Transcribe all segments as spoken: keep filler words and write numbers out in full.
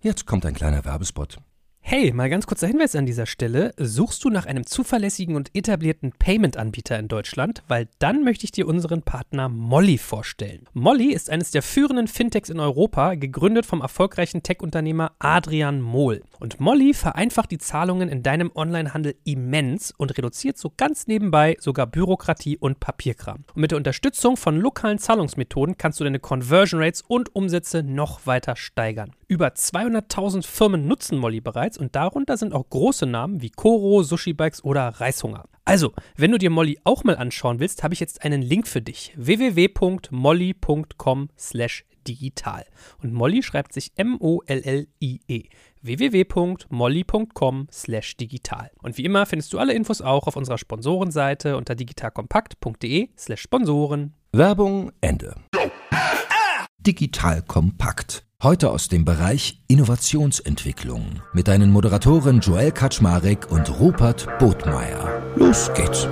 Jetzt kommt ein kleiner Werbespot. Hey, mal ganz kurzer Hinweis an dieser Stelle. Suchst du nach einem zuverlässigen und etablierten Payment-Anbieter in Deutschland? Weil dann möchte ich dir unseren Partner Molly vorstellen. Molly ist eines der führenden Fintechs in Europa, gegründet vom erfolgreichen Tech-Unternehmer Adrian Mohl. Und Molly vereinfacht die Zahlungen in deinem Onlinehandel immens und reduziert so ganz nebenbei sogar Bürokratie und Papierkram. Und mit der Unterstützung von lokalen Zahlungsmethoden kannst du deine Conversion Rates und Umsätze noch weiter steigern. Über zweihunderttausend Firmen nutzen Molly bereits und darunter sind auch große Namen wie Koro, Sushi Bikes oder Reishunger. Also, wenn du dir Molly auch mal anschauen willst, habe ich jetzt einen Link für dich. w w w punkt molly punkt com slash digital. Und Molly schreibt sich M O L L I E. w w w punkt molly punkt com slash digital. Und wie immer findest du alle Infos auch auf unserer Sponsorenseite unter digitalkompakt punkt de slash Sponsoren. Werbung Ende. Digital Kompakt. Heute aus dem Bereich Innovationsentwicklung mit deinen Moderatoren Joel Kaczmarek und Rupert Bodmeier. Los geht's.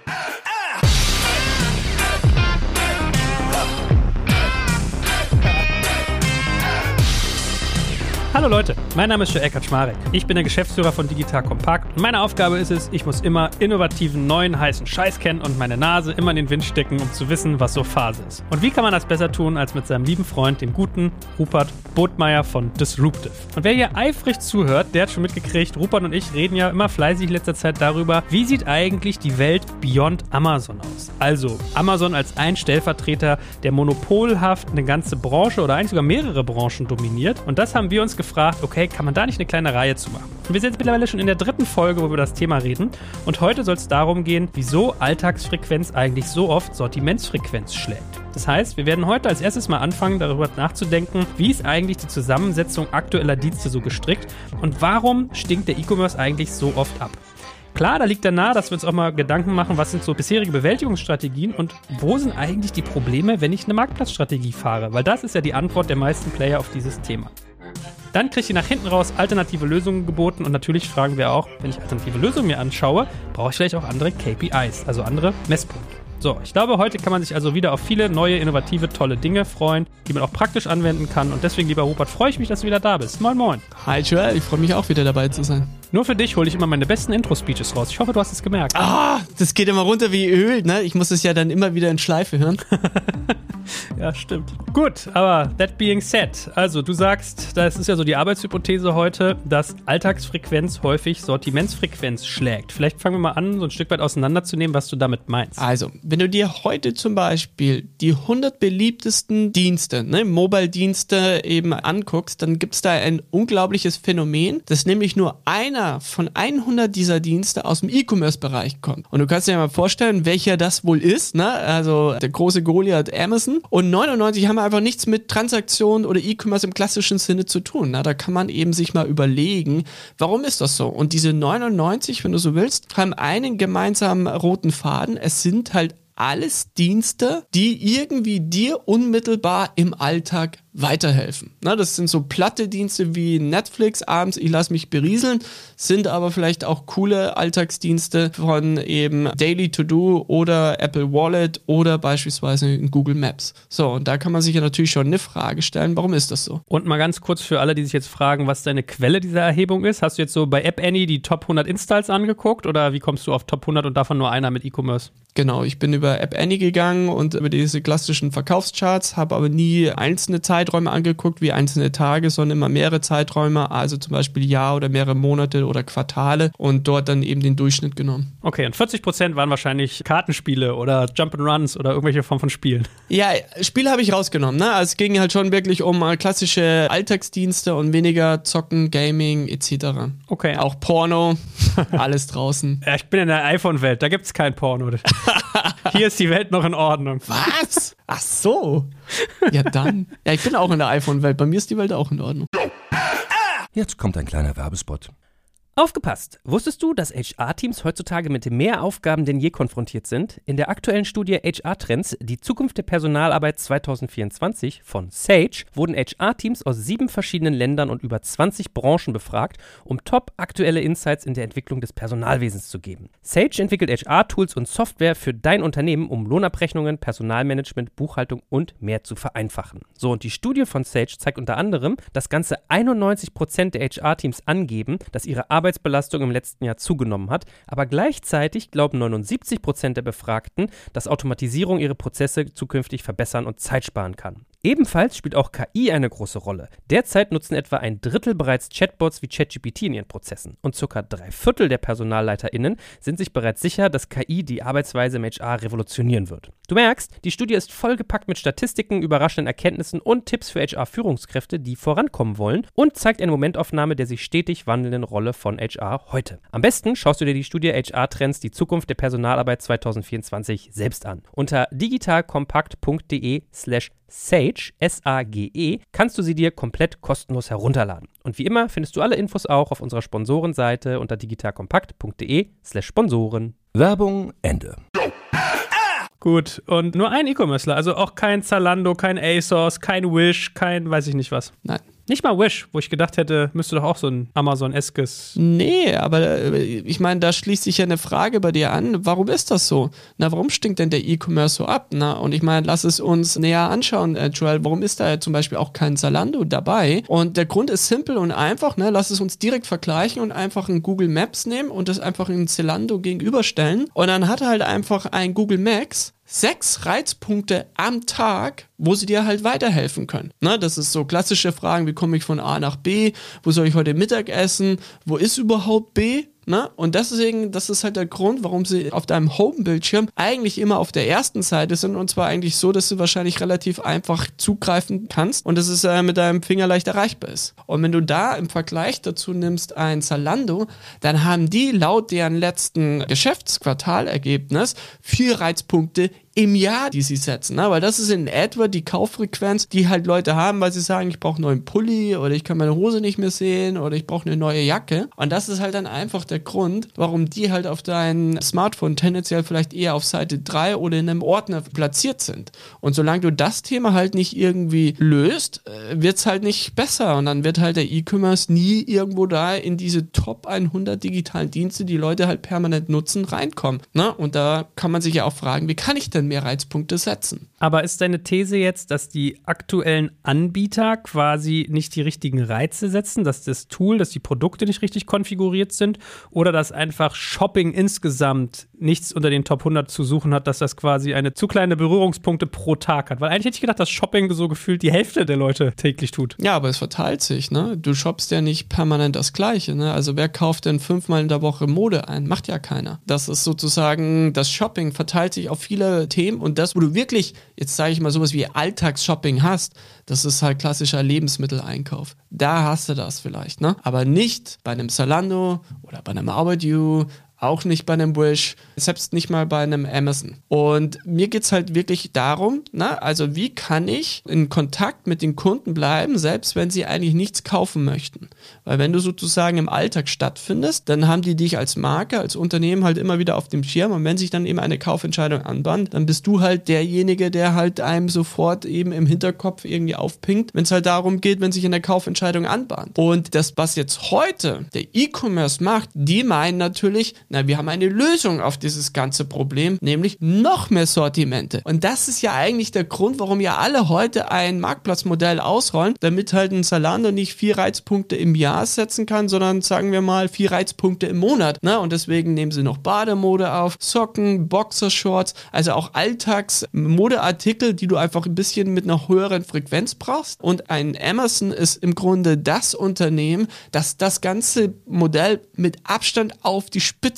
Hallo Leute, mein Name ist Joel Kaczmarek. Ich bin der Geschäftsführer von Digital Kompakt und meine Aufgabe ist es, ich muss immer innovativen, neuen, heißen Scheiß kennen und meine Nase immer in den Wind stecken, um zu wissen, was so Phase ist. Und wie kann man das besser tun, als mit seinem lieben Freund, dem guten Rupert Bodmeier von Disruptive. Und wer hier eifrig zuhört, der hat schon mitgekriegt, Rupert und ich reden ja immer fleißig in letzter Zeit darüber, wie sieht eigentlich die Welt beyond Amazon aus? Also Amazon als ein Stellvertreter, der monopolhaft eine ganze Branche oder eigentlich sogar mehrere Branchen dominiert. Und das haben wir uns gefragt, okay, kann man da nicht eine kleine Reihe zu machen? Und wir sind jetzt mittlerweile schon in der dritten Folge, wo wir über das Thema reden. Und heute soll es darum gehen, wieso Alltagsfrequenz eigentlich so oft Sortimentsfrequenz schlägt. Das heißt, wir werden heute als erstes mal anfangen, darüber nachzudenken, wie ist eigentlich die Zusammensetzung aktueller Dienste so gestrickt und warum stinkt der E-Commerce eigentlich so oft ab? Klar, da liegt dann nahe, dass wir uns auch mal Gedanken machen, was sind so bisherige Bewältigungsstrategien und wo sind eigentlich die Probleme, wenn ich eine Marktplatzstrategie fahre? Weil das ist ja die Antwort der meisten Player auf dieses Thema. Dann kriegt ihr nach hinten raus alternative Lösungen geboten und natürlich fragen wir auch, wenn ich alternative Lösungen mir anschaue, brauche ich vielleicht auch andere K P Is, also andere Messpunkte. So, ich glaube, heute kann man sich also wieder auf viele neue, innovative, tolle Dinge freuen, die man auch praktisch anwenden kann. Und deswegen, lieber Rupert, freue ich mich, dass du wieder da bist. Moin, moin. Hi, Joel, ich freue mich auch wieder dabei zu sein. Nur für dich hole ich immer meine besten Intro-Speeches raus. Ich hoffe, du hast es gemerkt. Ah, das geht immer runter wie Öl, ne? Ich muss es ja dann immer wieder in Schleife hören. Ja, stimmt. Gut, aber that being said, also du sagst, das ist ja so die Arbeitshypothese heute, dass Alltagsfrequenz häufig Sortimentsfrequenz schlägt. Vielleicht fangen wir mal an, so ein Stück weit auseinanderzunehmen, was du damit meinst. Also, wenn du dir heute zum Beispiel die hundert beliebtesten Dienste, ne, Mobile-Dienste eben anguckst, dann gibt es da ein unglaubliches Phänomen, dass nämlich nur einer von hundert dieser Dienste aus dem E-Commerce-Bereich kommt. Und du kannst dir mal vorstellen, welcher das wohl ist, ne? Also der große Goliath Amazon. Und neunundneunzig haben einfach nichts mit Transaktionen oder E-Commerce im klassischen Sinne zu tun. Na, da kann man eben sich mal überlegen, warum ist das so? Und diese neunundneunzig, wenn du so willst, haben einen gemeinsamen roten Faden. Es sind halt alles Dienste, die irgendwie dir unmittelbar im Alltag weiterhelfen. Na, das sind so platte Dienste wie Netflix, abends, ich lasse mich berieseln, sind aber vielleicht auch coole Alltagsdienste von eben Daily To Do oder Apple Wallet oder beispielsweise Google Maps. So, und da kann man sich ja natürlich schon eine Frage stellen, warum ist das so? Und mal ganz kurz für alle, die sich jetzt fragen, was deine Quelle dieser Erhebung ist. Hast du jetzt so bei App Annie die Top hundert Installs angeguckt oder wie kommst du auf Top hundert und davon nur einer mit E-Commerce? Genau, ich bin über App Annie gegangen und über diese klassischen Verkaufscharts, habe aber nie einzelne Zeiträume angeguckt, wie einzelne Tage, sondern immer mehrere Zeiträume, also zum Beispiel Jahr oder mehrere Monate oder Quartale und dort dann eben den Durchschnitt genommen. Okay, und vierzig Prozent waren wahrscheinlich Kartenspiele oder Jump'n'Runs oder irgendwelche Form von Spielen. Ja, Spiele habe ich rausgenommen, ne? Also es ging halt schon wirklich um klassische Alltagsdienste und weniger Zocken, Gaming et cetera. Okay. Auch Porno, alles draußen. Ja, ich bin in der iPhone-Welt, da gibt's kein Porno. Hier ist die Welt noch in Ordnung. Was? Ach so. Ja, dann. Ja, ich bin auch in der iPhone-Welt. Bei mir ist die Welt auch in Ordnung. Jetzt kommt ein kleiner Werbespot. Aufgepasst! Wusstest du, dass H R-Teams heutzutage mit mehr Aufgaben denn je konfrontiert sind? In der aktuellen Studie H R-Trends, die Zukunft der Personalarbeit zwanzig vierundzwanzig von Sage, wurden H R-Teams aus sieben verschiedenen Ländern und über zwanzig Branchen befragt, um top aktuelle Insights in der Entwicklung des Personalwesens zu geben. Sage entwickelt H R-Tools und Software für dein Unternehmen, um Lohnabrechnungen, Personalmanagement, Buchhaltung und mehr zu vereinfachen. So, und die Studie von Sage zeigt unter anderem, dass ganze einundneunzig Prozent der H R-Teams angeben, dass ihre Arbeit Arbeitsbelastung im letzten Jahr zugenommen hat, aber gleichzeitig glauben neunundsiebzig Prozent der Befragten, dass Automatisierung ihre Prozesse zukünftig verbessern und Zeit sparen kann. Ebenfalls spielt auch K I eine große Rolle. Derzeit nutzen etwa ein Drittel bereits Chatbots wie ChatGPT in ihren Prozessen und circa drei Viertel der PersonalleiterInnen sind sich bereits sicher, dass K I die Arbeitsweise im H R revolutionieren wird. Du merkst, die Studie ist vollgepackt mit Statistiken, überraschenden Erkenntnissen und Tipps für H R-Führungskräfte, die vorankommen wollen und zeigt eine Momentaufnahme der sich stetig wandelnden Rolle von H R heute. Am besten schaust du dir die Studie H R-Trends, die Zukunft der Personalarbeit zwanzig vierundzwanzig selbst an. Unter digitalkompakt.de slash Sage, S A G E, kannst du sie dir komplett kostenlos herunterladen. Und wie immer findest du alle Infos auch auf unserer Sponsorenseite unter digitalkompakt.de slash Sponsoren. Werbung Ende. Gut, und nur ein E-Commercer, also auch kein Zalando, kein ASOS, kein Wish, kein weiß ich nicht was. Nein. Nicht mal Wish, wo ich gedacht hätte, müsste doch auch so ein Amazon-eskes. Nee, aber äh, ich meine, da schließt sich ja eine Frage bei dir an. Warum ist das so? Na, warum stinkt denn der E-Commerce so ab? Na, und ich meine, lass es uns näher anschauen, äh, Joel. Warum ist da zum Beispiel auch kein Zalando dabei? Und der Grund ist simpel und einfach, ne? Lass es uns direkt vergleichen und einfach ein Google Maps nehmen und das einfach in Zalando gegenüberstellen. Und dann hat halt einfach ein Google Maps sechs Reizpunkte am Tag, wo sie dir halt weiterhelfen können. Na, das ist so klassische Fragen, wie komme ich von A nach B, wo soll ich heute Mittag essen, wo ist überhaupt B? Na? Und deswegen, das ist halt der Grund, warum sie auf deinem Home-Bildschirm eigentlich immer auf der ersten Seite sind und zwar eigentlich so, dass du wahrscheinlich relativ einfach zugreifen kannst und dass es äh, mit deinem Finger leicht erreichbar ist. Und wenn du da im Vergleich dazu nimmst ein Zalando, dann haben die laut deren letzten Geschäftsquartalergebnis vier Reizpunkte im Jahr, die sie setzen, ne? Weil das ist in etwa die Kauffrequenz, die halt Leute haben, weil sie sagen, ich brauche einen neuen Pulli oder ich kann meine Hose nicht mehr sehen oder ich brauche eine neue Jacke. Und das ist halt dann einfach der Grund, warum die halt auf dein Smartphone tendenziell vielleicht eher auf Seite drei oder in einem Ordner platziert sind. Und solange du das Thema halt nicht irgendwie löst, wird es halt nicht besser und dann wird halt der E-Commerce nie irgendwo da in diese Top hundert digitalen Dienste, die Leute halt permanent nutzen, reinkommen. Ne? Und da kann man sich ja auch fragen, wie kann ich denn mehr Reizpunkte setzen? Aber ist deine These jetzt, dass die aktuellen Anbieter quasi nicht die richtigen Reize setzen, dass das Tool, dass die Produkte nicht richtig konfiguriert sind oder dass einfach Shopping insgesamt nichts unter den Top hundert zu suchen hat, dass das quasi eine zu kleine Berührungspunkte pro Tag hat? Weil eigentlich hätte ich gedacht, dass Shopping so gefühlt die Hälfte der Leute täglich tut. Ja, aber es verteilt sich, ne? Du shoppst ja nicht permanent das Gleiche, ne? Also wer kauft denn fünfmal in der Woche Mode ein? Macht ja keiner. Das ist sozusagen, das Shopping verteilt sich auf viele Themen und das, wo du wirklich, jetzt sage ich mal sowas wie Alltagsshopping hast, das ist halt klassischer Lebensmitteleinkauf. Da hast du das vielleicht, ne? Aber nicht bei einem Zalando oder bei einem About You, auch nicht bei einem Wish, selbst nicht mal bei einem Amazon. Und mir geht es halt wirklich darum, na, also wie kann ich in Kontakt mit den Kunden bleiben, selbst wenn sie eigentlich nichts kaufen möchten. Weil wenn du sozusagen im Alltag stattfindest, dann haben die dich als Marke, als Unternehmen halt immer wieder auf dem Schirm und wenn sich dann eben eine Kaufentscheidung anbahnt, dann bist du halt derjenige, der halt einem sofort eben im Hinterkopf irgendwie aufpinkt, wenn es halt darum geht, wenn sich eine Kaufentscheidung anbahnt. Und das, was jetzt heute der E-Commerce macht, die meinen natürlich, na, wir haben eine Lösung auf dieses ganze Problem, nämlich noch mehr Sortimente. Und das ist ja eigentlich der Grund, warum ja alle heute ein Marktplatzmodell ausrollen, damit halt ein Zalando nicht vier Reizpunkte im Jahr setzen kann, sondern sagen wir mal vier Reizpunkte im Monat. Ne? Und deswegen nehmen sie noch Bademode auf, Socken, Boxershorts, also auch Alltagsmodeartikel, die du einfach ein bisschen mit einer höheren Frequenz brauchst. Und ein Amazon ist im Grunde das Unternehmen, das das ganze Modell mit Abstand auf die Spitze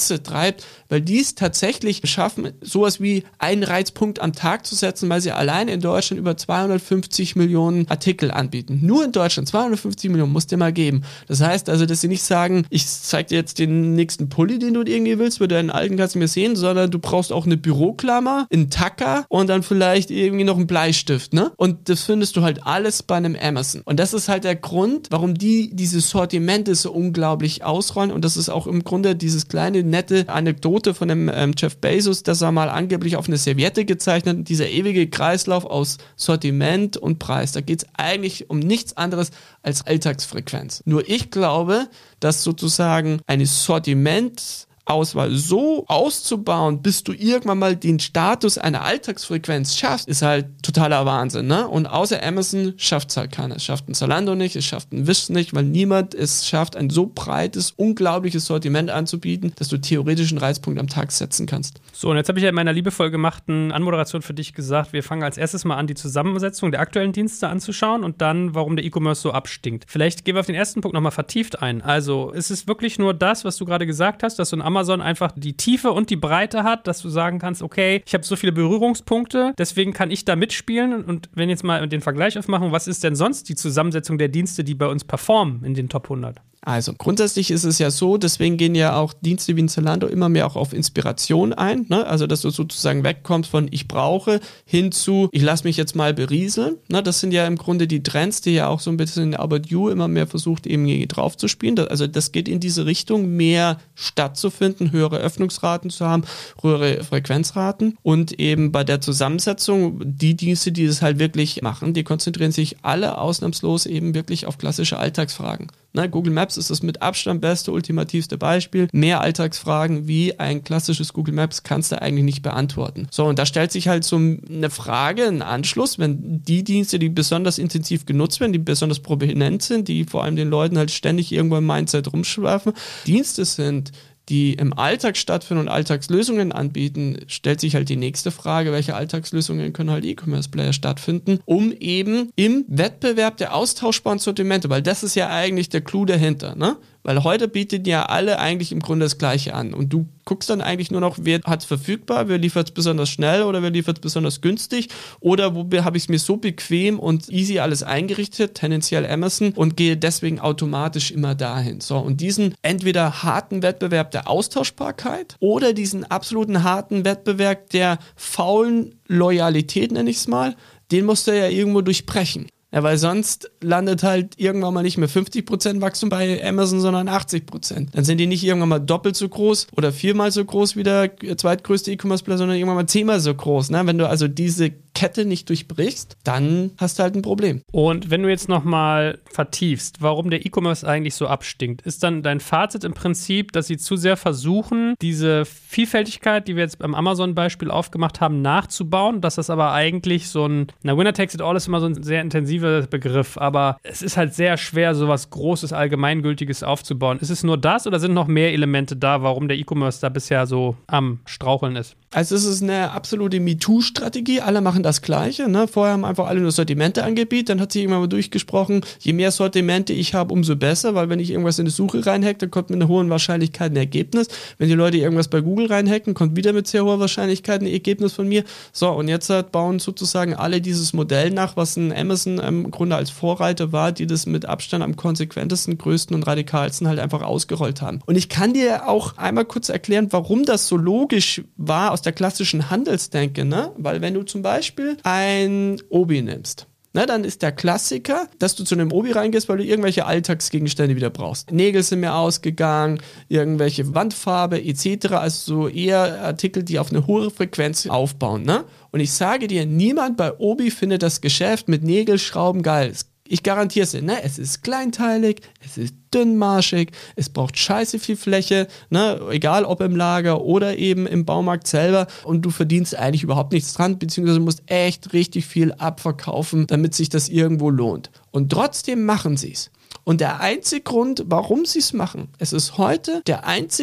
Spitze treibt, weil die es tatsächlich schaffen, sowas wie einen Reizpunkt am Tag zu setzen, weil sie allein in Deutschland über zweihundertfünfzig Millionen Artikel anbieten. Nur in Deutschland, zweihundertfünfzig Millionen musst du dir mal geben. Das heißt also, dass sie nicht sagen, ich zeig dir jetzt den nächsten Pulli, den du irgendwie willst, weil deinen alten kannst du mir sehen, sondern du brauchst auch eine Büroklammer, einen Tacker und dann vielleicht irgendwie noch einen Bleistift, ne? Und das findest du halt alles bei einem Amazon. Und das ist halt der Grund, warum die diese Sortimente so unglaublich ausrollen. Und das ist auch im Grunde dieses kleine, nette Anekdote von dem ähm, Jeff Bezos, dass er mal angeblich auf eine Serviette gezeichnet hat, dieser ewige Kreislauf aus Sortiment und Preis. Da geht es eigentlich um nichts anderes als Alltagsfrequenz. Nur ich glaube, dass sozusagen eine Sortiment Auswahl so auszubauen, bis du irgendwann mal den Status einer Alltagsfrequenz schaffst, ist halt totaler Wahnsinn, ne? Und außer Amazon schafft es halt keiner. Es schafft ein Zalando nicht, es schafft ein Wish nicht, weil niemand es schafft, ein so breites, unglaubliches Sortiment anzubieten, dass du theoretisch einen Reizpunkt am Tag setzen kannst. So, und jetzt habe ich ja in meiner liebevoll gemachten Anmoderation für dich gesagt, wir fangen als erstes mal an, die Zusammensetzung der aktuellen Dienste anzuschauen und dann, warum der E-Commerce so abstinkt. Vielleicht gehen wir auf den ersten Punkt nochmal vertieft ein. Also, ist es wirklich nur das, was du gerade gesagt hast, dass so ein Amazon einfach die Tiefe und die Breite hat, dass du sagen kannst, okay, ich habe so viele Berührungspunkte, deswegen kann ich da mitspielen. Und wenn jetzt mal den Vergleich aufmachen, was ist denn sonst die Zusammensetzung der Dienste, die bei uns performen in den Top hundert? Also grundsätzlich ist es ja so, deswegen gehen ja auch Dienste wie ein Zalando immer mehr auch auf Inspiration ein, ne? Also dass du sozusagen wegkommst von ich brauche hin zu ich lasse mich jetzt mal berieseln, ne? Das sind ja im Grunde die Trends, die ja auch so ein bisschen in About You immer mehr versucht eben drauf zu spielen. Also das geht in diese Richtung, mehr stattzufinden, höhere Öffnungsraten zu haben, höhere Frequenzraten und eben bei der Zusammensetzung die Dienste, die das halt wirklich machen, die konzentrieren sich alle ausnahmslos eben wirklich auf klassische Alltagsfragen. Ne, Google Maps ist das mit Abstand beste, ultimativste Beispiel. Mehr Alltagsfragen wie ein klassisches Google Maps kannst du eigentlich nicht beantworten. So, und da stellt sich halt so eine Frage, ein Anschluss, wenn die Dienste, die besonders intensiv genutzt werden, die besonders prominent sind, die vor allem den Leuten halt ständig irgendwo im Mindset rumschwerfen, Dienste sind, die im Alltag stattfinden und Alltagslösungen anbieten, stellt sich halt die nächste Frage, welche Alltagslösungen können halt E-Commerce-Player stattfinden, um eben im Wettbewerb der austauschbaren Sortimente, weil das ist ja eigentlich der Clou dahinter, ne? Weil heute bieten ja alle eigentlich im Grunde das Gleiche an und du guckst dann eigentlich nur noch, wer hat es verfügbar, wer liefert es besonders schnell oder wer liefert es besonders günstig oder wo habe ich es mir so bequem und easy alles eingerichtet, tendenziell Amazon und gehe deswegen automatisch immer dahin. So, und diesen entweder harten Wettbewerb der Austauschbarkeit oder diesen absoluten harten Wettbewerb der faulen Loyalität, nenne ich es mal, den musst du ja irgendwo durchbrechen. Ja, weil sonst landet halt irgendwann mal nicht mehr fünfzig Prozent Wachstum bei Amazon, sondern achtzig Prozent. Dann sind die nicht irgendwann mal doppelt so groß oder viermal so groß wie der zweitgrößte E-Commerce-Player, sondern irgendwann mal zehnmal so groß. Ne? Wenn du also diese Kette nicht durchbrichst, dann hast du halt ein Problem. Und wenn du jetzt nochmal vertiefst, warum der E-Commerce eigentlich so abstinkt, ist dann dein Fazit im Prinzip, dass sie zu sehr versuchen, diese Vielfältigkeit, die wir jetzt beim Amazon-Beispiel aufgemacht haben, nachzubauen, dass das aber eigentlich so ein, na, Winner takes it all ist immer so ein sehr intensiver Begriff, aber es ist halt sehr schwer, so was Großes, Allgemeingültiges aufzubauen. Ist es nur das oder sind noch mehr Elemente da, warum der E-Commerce da bisher so am Straucheln ist? Also es ist eine absolute MeToo-Strategie, alle machen das Gleiche, ne? Vorher haben einfach alle nur Sortimente angebietet, dann hat sich irgendwann mal durchgesprochen, je mehr Sortimente ich habe, umso besser, weil wenn ich irgendwas in die Suche reinhacke, dann kommt mit einer hohen Wahrscheinlichkeit ein Ergebnis. Wenn die Leute irgendwas bei Google reinhacken, kommt wieder mit sehr hoher Wahrscheinlichkeit ein Ergebnis von mir. So, und jetzt halt bauen sozusagen alle dieses Modell nach, was ein Amazon im Grunde als Vorreiter war, die das mit Abstand am konsequentesten, größten und radikalsten halt einfach ausgerollt haben. Und ich kann dir auch einmal kurz erklären, warum das so logisch war aus der klassischen Handelsdenke, ne? Weil wenn du zum Beispiel ein Obi nimmst, na, dann ist der Klassiker, dass du zu einem Obi reingehst, weil du irgendwelche Alltagsgegenstände wieder brauchst. Nägel sind mir ausgegangen, irgendwelche Wandfarbe et cetera. Also so eher Artikel, die auf eine hohe Frequenz aufbauen. Ne? Und ich sage dir, niemand bei Obi findet das Geschäft mit Nägelschrauben geil. Ich garantiere es dir, ne? Es ist kleinteilig, es ist dünnmarschig, es braucht scheiße viel Fläche, ne? Egal ob im Lager oder eben im Baumarkt selber und du verdienst eigentlich überhaupt nichts dran, beziehungsweise musst echt richtig viel abverkaufen, damit sich das irgendwo lohnt. Und trotzdem machen sie es. Und der einzige Grund, warum sie es machen, es ist heute der einzige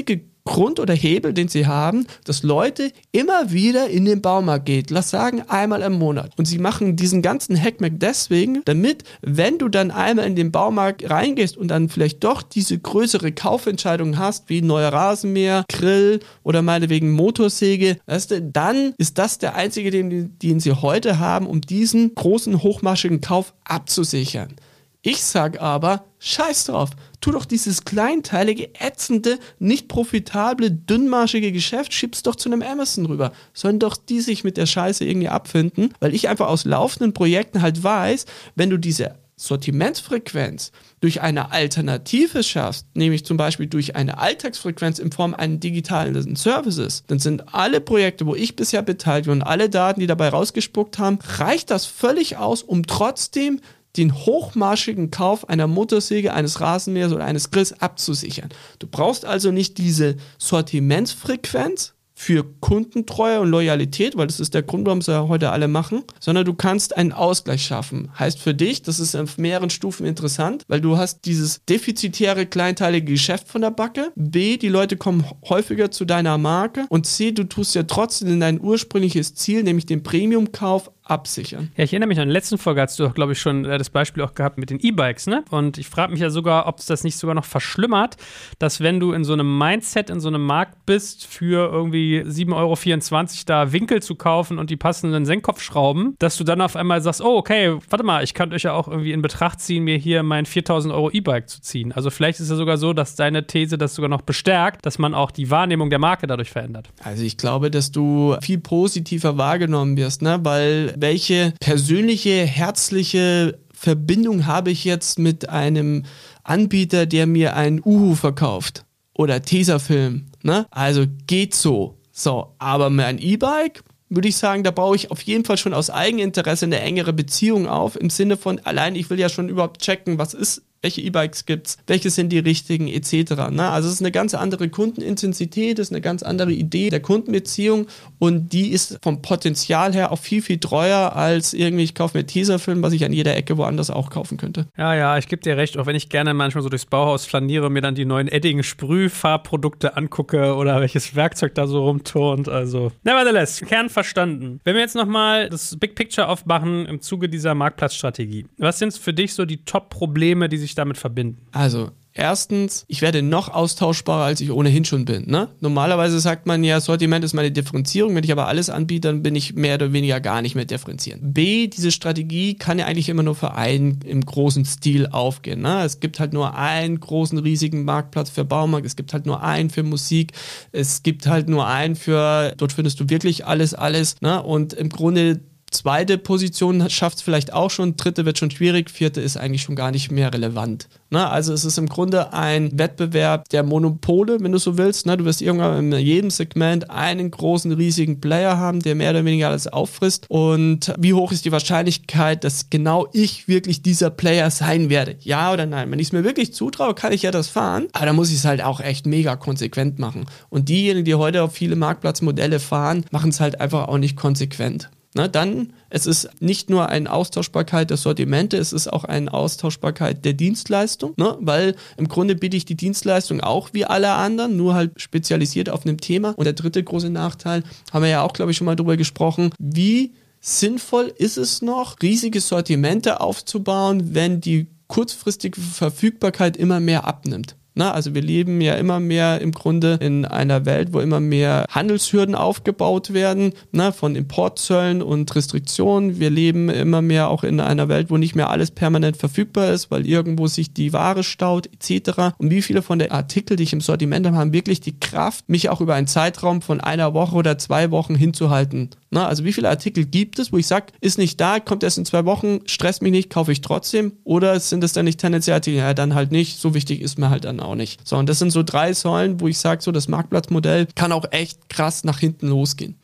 Grund oder Hebel, den sie haben, dass Leute immer wieder in den Baumarkt gehen. Lass sagen, einmal im Monat. Und sie machen diesen ganzen Hackmack deswegen, damit, wenn du dann einmal in den Baumarkt reingehst und dann vielleicht doch diese größere Kaufentscheidung hast, wie neuer Rasenmäher, Grill oder meinetwegen Motorsäge, weißt du, dann ist das der einzige, den, den sie heute haben, um diesen großen, hochmaschigen Kauf abzusichern. Ich sag aber, scheiß drauf, tu doch dieses kleinteilige, ätzende, nicht profitable, dünnmarschige Geschäft, schieb's doch zu einem Amazon rüber. Sollen doch die sich mit der Scheiße irgendwie abfinden, weil ich einfach aus laufenden Projekten halt weiß, wenn du diese Sortimentsfrequenz durch eine Alternative schaffst, nämlich zum Beispiel durch eine Alltagsfrequenz in Form eines digitalen Services, dann sind alle Projekte, wo ich bisher beteiligt bin und alle Daten, die dabei rausgespuckt haben, reicht das völlig aus, um trotzdem den hochmarschigen Kauf einer Motorsäge, eines Rasenmähers oder eines Grills abzusichern. Du brauchst also nicht diese Sortimentsfrequenz für Kundentreue und Loyalität, weil das ist der Grund, warum sie ja heute alle machen, sondern du kannst einen Ausgleich schaffen. Heißt für dich, das ist auf mehreren Stufen interessant, weil du hast dieses defizitäre, kleinteilige Geschäft von der Backe. B, die Leute kommen häufiger zu deiner Marke. Und C, du tust ja trotzdem in dein ursprüngliches Ziel, nämlich den Premium-Kauf, absichern. Ja, ich erinnere mich an die letzten Folge, hast du, glaube ich, schon das Beispiel auch gehabt mit den E-Bikes, ne? Und ich frage mich ja sogar, ob es das nicht sogar noch verschlimmert, dass wenn du in so einem Mindset, in so einem Markt bist, für irgendwie sieben Euro vierundzwanzig da Winkel zu kaufen und die passenden Senkkopfschrauben, dass du dann auf einmal sagst, oh, okay, warte mal, ich kann euch ja auch irgendwie in Betracht ziehen, mir hier mein viertausend Euro E-Bike zu ziehen. Also vielleicht ist es ja sogar so, dass deine These das sogar noch bestärkt, dass man auch die Wahrnehmung der Marke dadurch verändert. Also ich glaube, dass du viel positiver wahrgenommen wirst, ne? Weil welche persönliche, herzliche Verbindung habe ich jetzt mit einem Anbieter, der mir ein Uhu verkauft oder Tesafilm, ne? Also geht so. So, aber mein E-Bike, würde ich sagen, da baue ich auf jeden Fall schon aus Eigeninteresse eine engere Beziehung auf, im Sinne von, allein ich will ja schon überhaupt checken, was ist, welche E-Bikes gibt's, welche sind die richtigen, et cetera. Ne? Also es ist eine ganz andere Kundenintensität, es ist eine ganz andere Idee der Kundenbeziehung und die ist vom Potenzial her auch viel, viel treuer als irgendwie, ich kaufe mir Tesafilm, was ich an jeder Ecke woanders auch kaufen könnte. Ja, ja, ich gebe dir recht, auch wenn ich gerne manchmal so durchs Bauhaus flaniere und mir dann die neuen Edding-Sprühfarbprodukte angucke oder welches Werkzeug da so rumturnt, also nevertheless, Kern verstanden. Wenn wir jetzt nochmal das Big Picture aufmachen im Zuge dieser Marktplatzstrategie, was sind für dich so die Top-Probleme, die sich damit verbinden? Also, erstens, ich werde noch austauschbarer, als ich ohnehin schon bin. Ne? Normalerweise sagt man ja, Sortiment ist meine Differenzierung, wenn ich aber alles anbiete, dann bin ich mehr oder weniger gar nicht mehr differenzieren. B, diese Strategie kann ja eigentlich immer nur für einen im großen Stil aufgehen. Ne? Es gibt halt nur einen großen, riesigen Marktplatz für Baumarkt, es gibt halt nur einen für Musik, es gibt halt nur einen für, dort findest du wirklich alles, alles. Ne? Und im Grunde zweite Position schafft es vielleicht auch schon, dritte wird schon schwierig, vierte ist eigentlich schon gar nicht mehr relevant. Ne? Also es ist im Grunde ein Wettbewerb der Monopole, wenn du so willst. Ne? Du wirst irgendwann in jedem Segment einen großen, riesigen Player haben, der mehr oder weniger alles auffrisst. Und wie hoch ist die Wahrscheinlichkeit, dass genau ich wirklich dieser Player sein werde? Ja oder nein? Wenn ich es mir wirklich zutraue, kann ich ja das fahren, aber dann muss ich es halt auch echt mega konsequent machen. Und diejenigen, die heute auf viele Marktplatzmodelle fahren, machen es halt einfach auch nicht konsequent. Na, dann, es ist nicht nur eine Austauschbarkeit der Sortimente, es ist auch eine Austauschbarkeit der Dienstleistung, ne? Weil im Grunde biete ich die Dienstleistung auch wie alle anderen, nur halt spezialisiert auf einem Thema. Und der dritte große Nachteil, haben wir ja auch, glaube ich, schon mal drüber gesprochen, wie sinnvoll ist es noch, riesige Sortimente aufzubauen, wenn die kurzfristige Verfügbarkeit immer mehr abnimmt. Na, also wir leben ja immer mehr im Grunde in einer Welt, wo immer mehr Handelshürden aufgebaut werden, na, von Importzöllen und Restriktionen. Wir leben immer mehr auch in einer Welt, wo nicht mehr alles permanent verfügbar ist, weil irgendwo sich die Ware staut et cetera. Und wie viele von den Artikeln, die ich im Sortiment habe, haben wirklich die Kraft, mich auch über einen Zeitraum von einer Woche oder zwei Wochen hinzuhalten. Na, also wie viele Artikel gibt es, wo ich sage, ist nicht da, kommt erst in zwei Wochen, stresst mich nicht, kaufe ich trotzdem? Oder sind es dann nicht tendenziell Artikel? Ja, dann halt nicht, so wichtig ist mir halt dann auch nicht. So, und das sind so drei Säulen, wo ich sage, so das Marktplatzmodell kann auch echt krass nach hinten losgehen.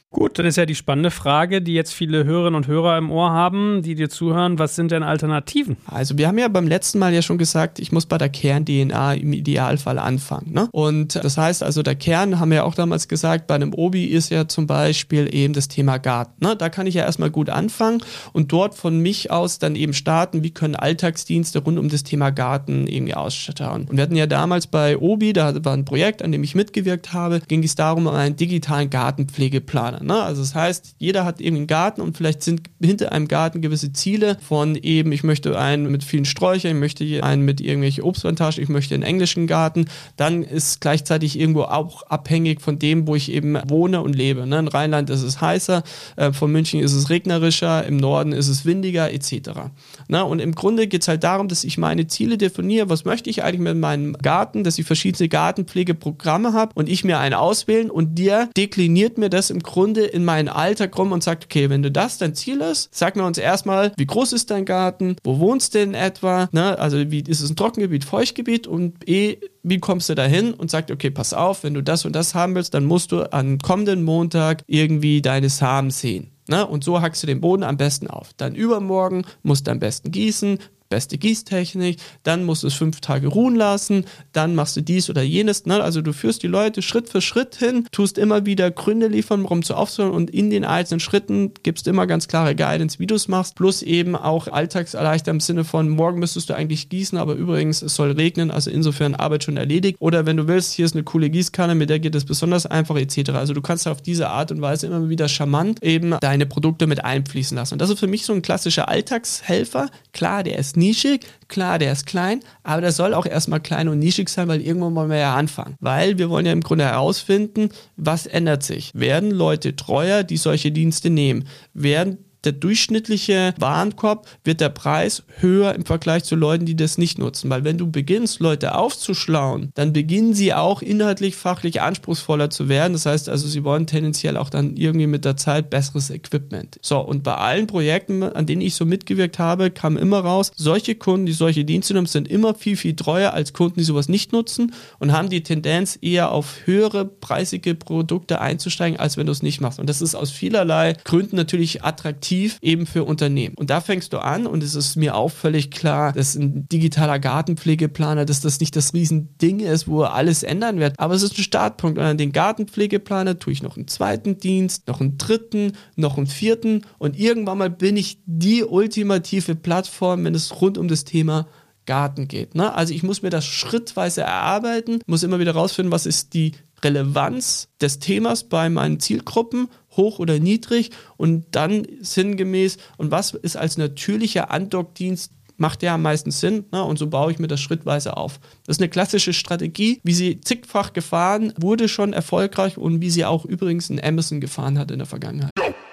Gut, dann ist ja die spannende Frage, die jetzt viele Hörerinnen und Hörer im Ohr haben, die dir zuhören, was sind denn Alternativen? Also wir haben ja beim letzten Mal ja schon gesagt, ich muss bei der Kern-D N A im Idealfall anfangen. Ne? Und das heißt also, der Kern, haben wir ja auch damals gesagt, bei einem Obi ist ja zum Beispiel eben das Thema Garten. Ne? Da kann ich ja erstmal gut anfangen und dort von mich aus dann eben starten, wie können Alltagsdienste rund um das Thema Garten irgendwie ausschauen. Und wir hatten ja damals bei Obi, da war ein Projekt, an dem ich mitgewirkt habe, ging es darum, um einen digitalen Gartenpflegeplaner. Ne? Also das heißt, jeder hat irgendwie einen Garten und vielleicht sind hinter einem Garten gewisse Ziele von eben, ich möchte einen mit vielen Sträuchern, ich möchte einen mit irgendwelchen Obstplantagen, ich möchte einen englischen Garten. Dann ist gleichzeitig irgendwo auch abhängig von dem, wo ich eben wohne und lebe. Ne? In Rheinland ist es heißer, äh, von München ist es regnerischer, im Norden ist es windiger et cetera. Na, und im Grunde geht es halt darum, dass ich meine Ziele definiere, was möchte ich eigentlich mit meinem Garten, dass ich verschiedene Gartenpflegeprogramme habe und ich mir einen auswählen und dir dekliniert mir das im Grunde in meinen Alltag rum und sagt, okay, wenn du das dein Ziel ist, sag mir uns erstmal, wie groß ist dein Garten, wo wohnst du in etwa, ne? Also wie ist es ein Trockengebiet, Feuchtgebiet und eh, wie kommst du dahin und sagt, okay, pass auf, wenn du das und das haben willst, dann musst du am kommenden Montag irgendwie deine Samen säen. Ne? Und so hackst du den Boden am besten auf. Dann übermorgen musst du am besten gießen, beste Gießtechnik, dann musst du es fünf Tage ruhen lassen, dann machst du dies oder jenes, ne? Also du führst die Leute Schritt für Schritt hin, tust immer wieder Gründe liefern, warum zu aufzuhören und in den einzelnen Schritten gibst du immer ganz klare Guidance, wie du es machst, plus eben auch Alltagserleichter im Sinne von, morgen müsstest du eigentlich gießen, aber übrigens, es soll regnen, also insofern Arbeit schon erledigt, oder wenn du willst, hier ist eine coole Gießkanne, mit der geht es besonders einfach et cetera. Also du kannst auf diese Art und Weise immer wieder charmant eben deine Produkte mit einfließen lassen und das ist für mich so ein klassischer Alltagshelfer, klar, der ist nischig, klar, der ist klein, aber der soll auch erstmal klein und nischig sein, weil irgendwann wollen wir ja anfangen. Weil wir wollen ja im Grunde herausfinden, was ändert sich? Werden Leute treuer, die solche Dienste nehmen? Werden der durchschnittliche Warenkorb, wird der Preis höher im Vergleich zu Leuten, die das nicht nutzen. Weil wenn du beginnst, Leute aufzuschlauen, dann beginnen sie auch inhaltlich, fachlich anspruchsvoller zu werden. Das heißt also, sie wollen tendenziell auch dann irgendwie mit der Zeit besseres Equipment. So, und bei allen Projekten, an denen ich so mitgewirkt habe, kam immer raus, solche Kunden, die solche Dienste nutzen, sind immer viel, viel treuer als Kunden, die sowas nicht nutzen und haben die Tendenz, eher auf höhere, preisige Produkte einzusteigen, als wenn du es nicht machst. Und das ist aus vielerlei Gründen natürlich attraktiv eben für Unternehmen. Und da fängst du an und es ist mir auch völlig klar, dass ein digitaler Gartenpflegeplaner, dass das nicht das Riesending ist, wo alles ändern wird, aber es ist ein Startpunkt und an den Gartenpflegeplaner tue ich noch einen zweiten Dienst, noch einen dritten, noch einen vierten und irgendwann mal bin ich die ultimative Plattform, wenn es rund um das Thema Garten geht. Ne? Also ich muss mir das schrittweise erarbeiten, muss immer wieder rausfinden, was ist die Relevanz des Themas bei meinen Zielgruppen, hoch oder niedrig und dann sinngemäß und was ist als natürlicher Andockdienst, macht der am meisten Sinn, ne? Und so baue ich mir das schrittweise auf. Das ist eine klassische Strategie, wie sie zigfach gefahren wurde, schon erfolgreich und wie sie auch übrigens in Amazon gefahren hat in der Vergangenheit.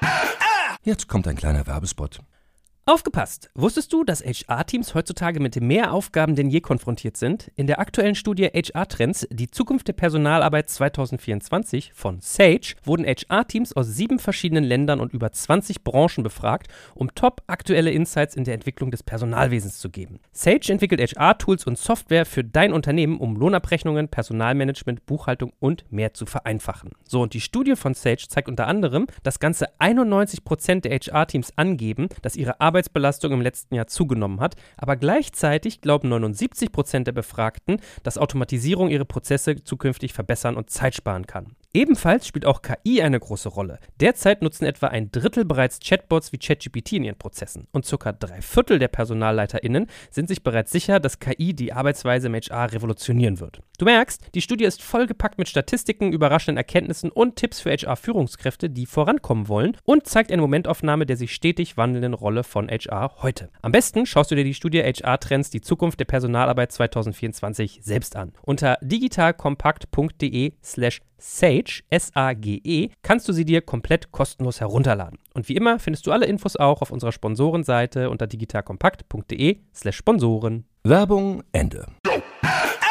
Jetzt kommt ein kleiner Werbespot. Aufgepasst! Wusstest du, dass H R-Teams heutzutage mit mehr Aufgaben denn je konfrontiert sind? In der aktuellen Studie H R-Trends, die Zukunft der Personalarbeit zwanzig vierundzwanzig von Sage, wurden H R-Teams aus sieben verschiedenen Ländern und über zwanzig Branchen befragt, um top aktuelle Insights in der Entwicklung des Personalwesens zu geben. Sage entwickelt H R-Tools und Software für dein Unternehmen, um Lohnabrechnungen, Personalmanagement, Buchhaltung und mehr zu vereinfachen. So, und die Studie von Sage zeigt unter anderem, dass ganze einundneunzig Prozent der H R-Teams angeben, dass ihre Arbeit Arbeitsbelastung im letzten Jahr zugenommen hat, aber gleichzeitig glauben neunundsiebzig Prozent der Befragten, dass Automatisierung ihre Prozesse zukünftig verbessern und Zeit sparen kann. Ebenfalls spielt auch K I eine große Rolle. Derzeit nutzen etwa ein Drittel bereits Chatbots wie ChatGPT in ihren Prozessen und circa drei Viertel der PersonalleiterInnen sind sich bereits sicher, dass K I die Arbeitsweise im H R revolutionieren wird. Du merkst, die Studie ist vollgepackt mit Statistiken, überraschenden Erkenntnissen und Tipps für H R-Führungskräfte, die vorankommen wollen und zeigt eine Momentaufnahme der sich stetig wandelnden Rolle von H R heute. Am besten schaust du dir die Studie H R-Trends, die Zukunft der Personalarbeit zwanzig vierundzwanzig selbst an. Unter digitalkompakt.de slash Sage, S A G E, kannst du sie dir komplett kostenlos herunterladen. Und wie immer findest du alle Infos auch auf unserer Sponsorenseite unter digitalkompakt.de slash Sponsoren. Werbung Ende.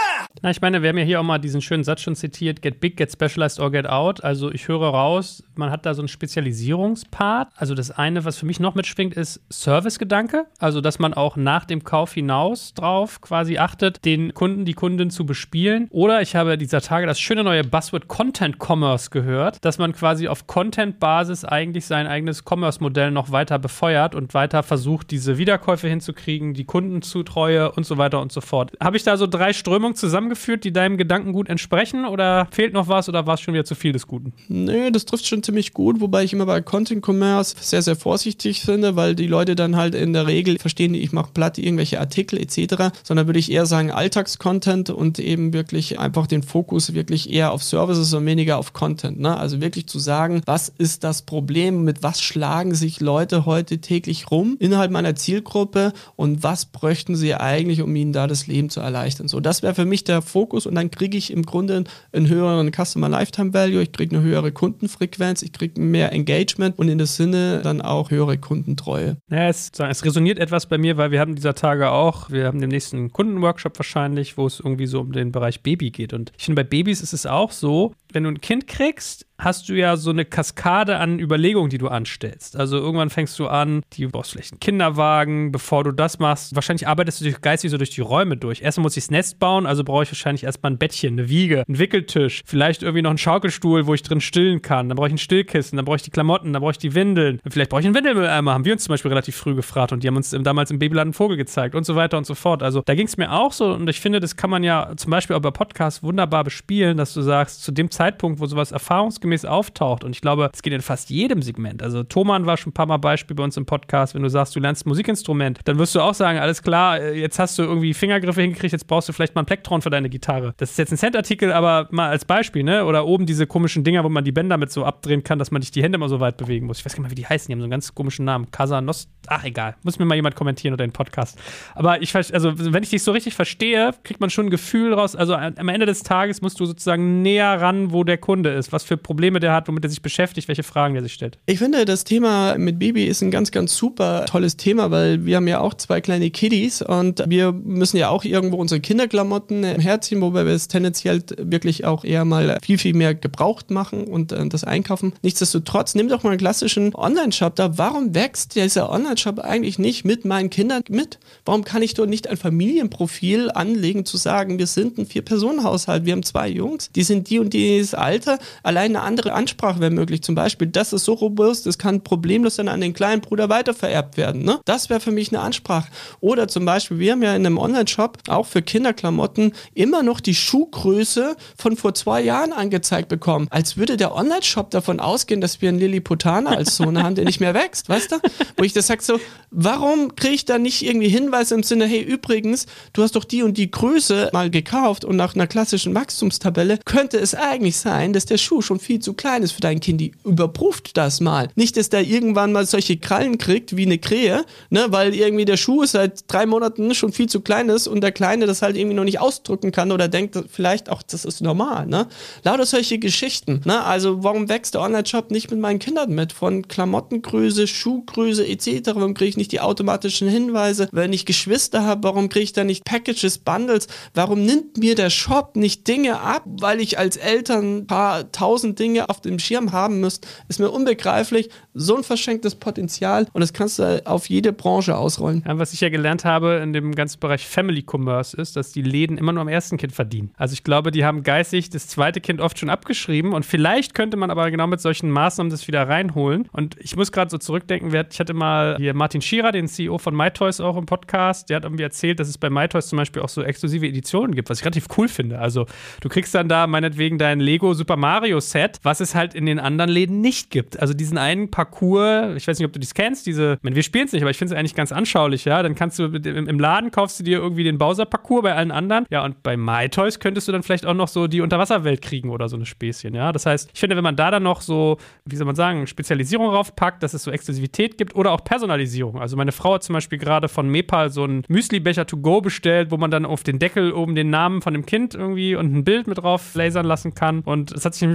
Na, ich meine, wir haben ja hier auch mal diesen schönen Satz schon zitiert, get big, get specialized or get out. Also ich höre raus, man hat da so einen Spezialisierungspart. Also das eine, was für mich noch mitschwingt, ist Servicegedanke. Also dass man auch nach dem Kauf hinaus drauf quasi achtet, den Kunden, die Kundin zu bespielen. Oder ich habe dieser Tage das schöne neue Buzzword Content Commerce gehört, dass man quasi auf Content-Basis eigentlich sein eigenes Commerce-Modell noch weiter befeuert und weiter versucht, diese Wiederkäufe hinzukriegen, die Kundenzutreue und so weiter und so fort. Habe ich da so drei Strömungen zusammengeführt, die deinem Gedankengut entsprechen, oder fehlt noch was oder war es schon wieder zu viel des Guten? Nö, das trifft schon ziemlich gut, wobei ich immer bei Content Commerce sehr, sehr vorsichtig finde, weil die Leute dann halt in der Regel verstehen, ich mache platt irgendwelche Artikel et cetera, sondern würde ich eher sagen Alltagscontent und eben wirklich einfach den Fokus wirklich eher auf Services und weniger auf Content. Ne? Also wirklich zu sagen, was ist das Problem, mit was schlagen sich Leute heute täglich rum innerhalb meiner Zielgruppe und was bräuchten sie eigentlich, um ihnen da das Leben zu erleichtern. So, das wäre für mich der Fokus und dann kriege ich im Grunde einen höheren Customer Lifetime Value, ich kriege eine höhere Kundenfrequenz, ich kriege mehr Engagement und in dem Sinne dann auch höhere Kundentreue. Ja, es, es resoniert etwas bei mir, weil wir haben dieser Tage auch, wir haben den nächsten Kundenworkshop wahrscheinlich, wo es irgendwie so um den Bereich Baby geht. Und ich finde, bei Babys ist es auch so, wenn du ein Kind kriegst, hast du ja so eine Kaskade an Überlegungen, die du anstellst. Also irgendwann fängst du an, du brauchst vielleicht einen Kinderwagen, bevor du das machst. Wahrscheinlich arbeitest du dich geistig so durch die Räume durch. Erstmal muss ich das Nest bauen, also brauche ich wahrscheinlich erstmal ein Bettchen, eine Wiege, einen Wickeltisch, vielleicht irgendwie noch einen Schaukelstuhl, wo ich drin stillen kann. Dann brauche ich ein Stillkissen, dann brauche ich die Klamotten, dann brauche ich die Windeln. Und vielleicht brauche ich einen Windelmülleimer, haben wir uns zum Beispiel relativ früh gefragt und die haben uns damals im Babyladen einen Vogel gezeigt und so weiter und so fort. Also da ging es mir auch so und ich finde, das kann man ja zum Beispiel auch bei Podcasts wunderbar bespielen, dass du sagst, zu dem Zeitpunkt, wo sowas erfahrungsgemäß auftaucht. Und ich glaube, es geht in fast jedem Segment. Also Thomann war schon ein paar Mal Beispiel bei uns im Podcast. Wenn du sagst, du lernst ein Musikinstrument, dann wirst du auch sagen, alles klar, jetzt hast du irgendwie Fingergriffe hingekriegt, jetzt brauchst du vielleicht mal ein Plektron für deine Gitarre. Das ist jetzt ein Cent-Artikel, aber mal als Beispiel, ne? Oder oben diese komischen Dinger, wo man die Bänder mit so abdrehen kann, dass man nicht die Hände mal so weit bewegen muss. Ich weiß gar nicht mal, wie die heißen. Die haben so einen ganz komischen Namen. Kasanos. Ach, egal. Muss mir mal jemand kommentieren oder den Podcast. Aber ich, also, wenn ich dich so richtig verstehe, kriegt man schon ein Gefühl raus. Also am Ende des Tages musst du sozusagen näher ran, wo der Kunde ist, was für Probleme der hat, womit er sich beschäftigt, welche Fragen der sich stellt. Ich finde, das Thema mit Baby ist ein ganz, ganz super tolles Thema, weil wir haben ja auch zwei kleine Kiddies und wir müssen ja auch irgendwo unsere Kinderklamotten herziehen, wobei wir es tendenziell wirklich auch eher mal viel, viel mehr gebraucht machen und äh, das einkaufen. Nichtsdestotrotz, nimm doch mal einen klassischen Online-Shop da. Warum wächst dieser Online-Shop eigentlich nicht mit meinen Kindern mit? Warum kann ich dort nicht ein Familienprofil anlegen, zu sagen, wir sind ein Vier-Personen-Haushalt, wir haben zwei Jungs, die sind die und dieses Alter, allein eine andere Ansprache wäre möglich. Zum Beispiel, das ist so robust, das kann problemlos dann an den kleinen Bruder weitervererbt werden. Ne? Das wäre für mich eine Ansprache. Oder zum Beispiel, wir haben ja in einem Online-Shop auch für Kinderklamotten immer noch die Schuhgröße von vor zwei Jahren angezeigt bekommen. Als würde der Online-Shop davon ausgehen, dass wir einen Lilliputaner als Sohn haben, der nicht mehr wächst, weißt du? Wo ich das sage so, warum kriege ich da nicht irgendwie Hinweise im Sinne, hey, übrigens, du hast doch die und die Größe mal gekauft und nach einer klassischen Wachstumstabelle könnte es eigentlich sein, dass der Schuh schon viel zu klein ist für dein Kind. Überprüft das mal. Nicht, dass der irgendwann mal solche Krallen kriegt wie eine Krähe, ne, weil irgendwie der Schuh seit drei Monaten schon viel zu klein ist und der Kleine das halt irgendwie noch nicht ausdrücken kann oder denkt vielleicht auch, das ist normal. Ne? Lauter solche Geschichten. Ne? Also warum wächst der Online-Shop nicht mit meinen Kindern mit? Von Klamottengröße, Schuhgröße et cetera. Warum kriege ich nicht die automatischen Hinweise? Wenn ich Geschwister habe, warum kriege ich da nicht Packages, Bundles? Warum nimmt mir der Shop nicht Dinge ab, weil ich als Eltern ein paar tausend Dinge auf dem Schirm haben müsste? Ist mir unbegreiflich. So ein verschenktes Potenzial und das kannst du auf jede Branche ausrollen. Ja, was ich ja gelernt habe in dem ganzen Bereich Family Commerce ist, dass die Läden immer nur am ersten Kind verdienen. Also ich glaube, die haben geistig das zweite Kind oft schon abgeschrieben und vielleicht könnte man aber genau mit solchen Maßnahmen das wieder reinholen. Und ich muss gerade so zurückdenken, ich hatte mal hier Martin Schierer, den C E O von MyToys auch im Podcast, der hat irgendwie erzählt, dass es bei MyToys zum Beispiel auch so exklusive Editionen gibt, was ich relativ cool finde. Also du kriegst dann da meinetwegen dein Lego Super Mario Set, was es halt in den anderen Läden nicht gibt. Also diesen einen Parcours, ich weiß nicht, ob du das kennst, diese, ich meine, wir spielen es nicht, aber ich finde es eigentlich ganz anschaulich, ja. Dann kannst du im, im Laden kaufst du dir irgendwie den Bowser-Parcours bei allen anderen. Ja, und bei MyToys könntest du dann vielleicht auch noch so die Unterwasserwelt kriegen oder so eine Späßchen, ja. Das heißt, ich finde, wenn man da dann noch so, wie soll man sagen, Spezialisierung raufpackt, dass es so Exklusivität gibt oder auch Personalisierung. Also meine Frau hat zum Beispiel gerade von Mepal so einen Müsli-Becher to go bestellt, wo man dann auf den Deckel oben den Namen von dem Kind irgendwie und ein Bild mit drauf lasern lassen kann. Und das hat sich eine Freundin von ihr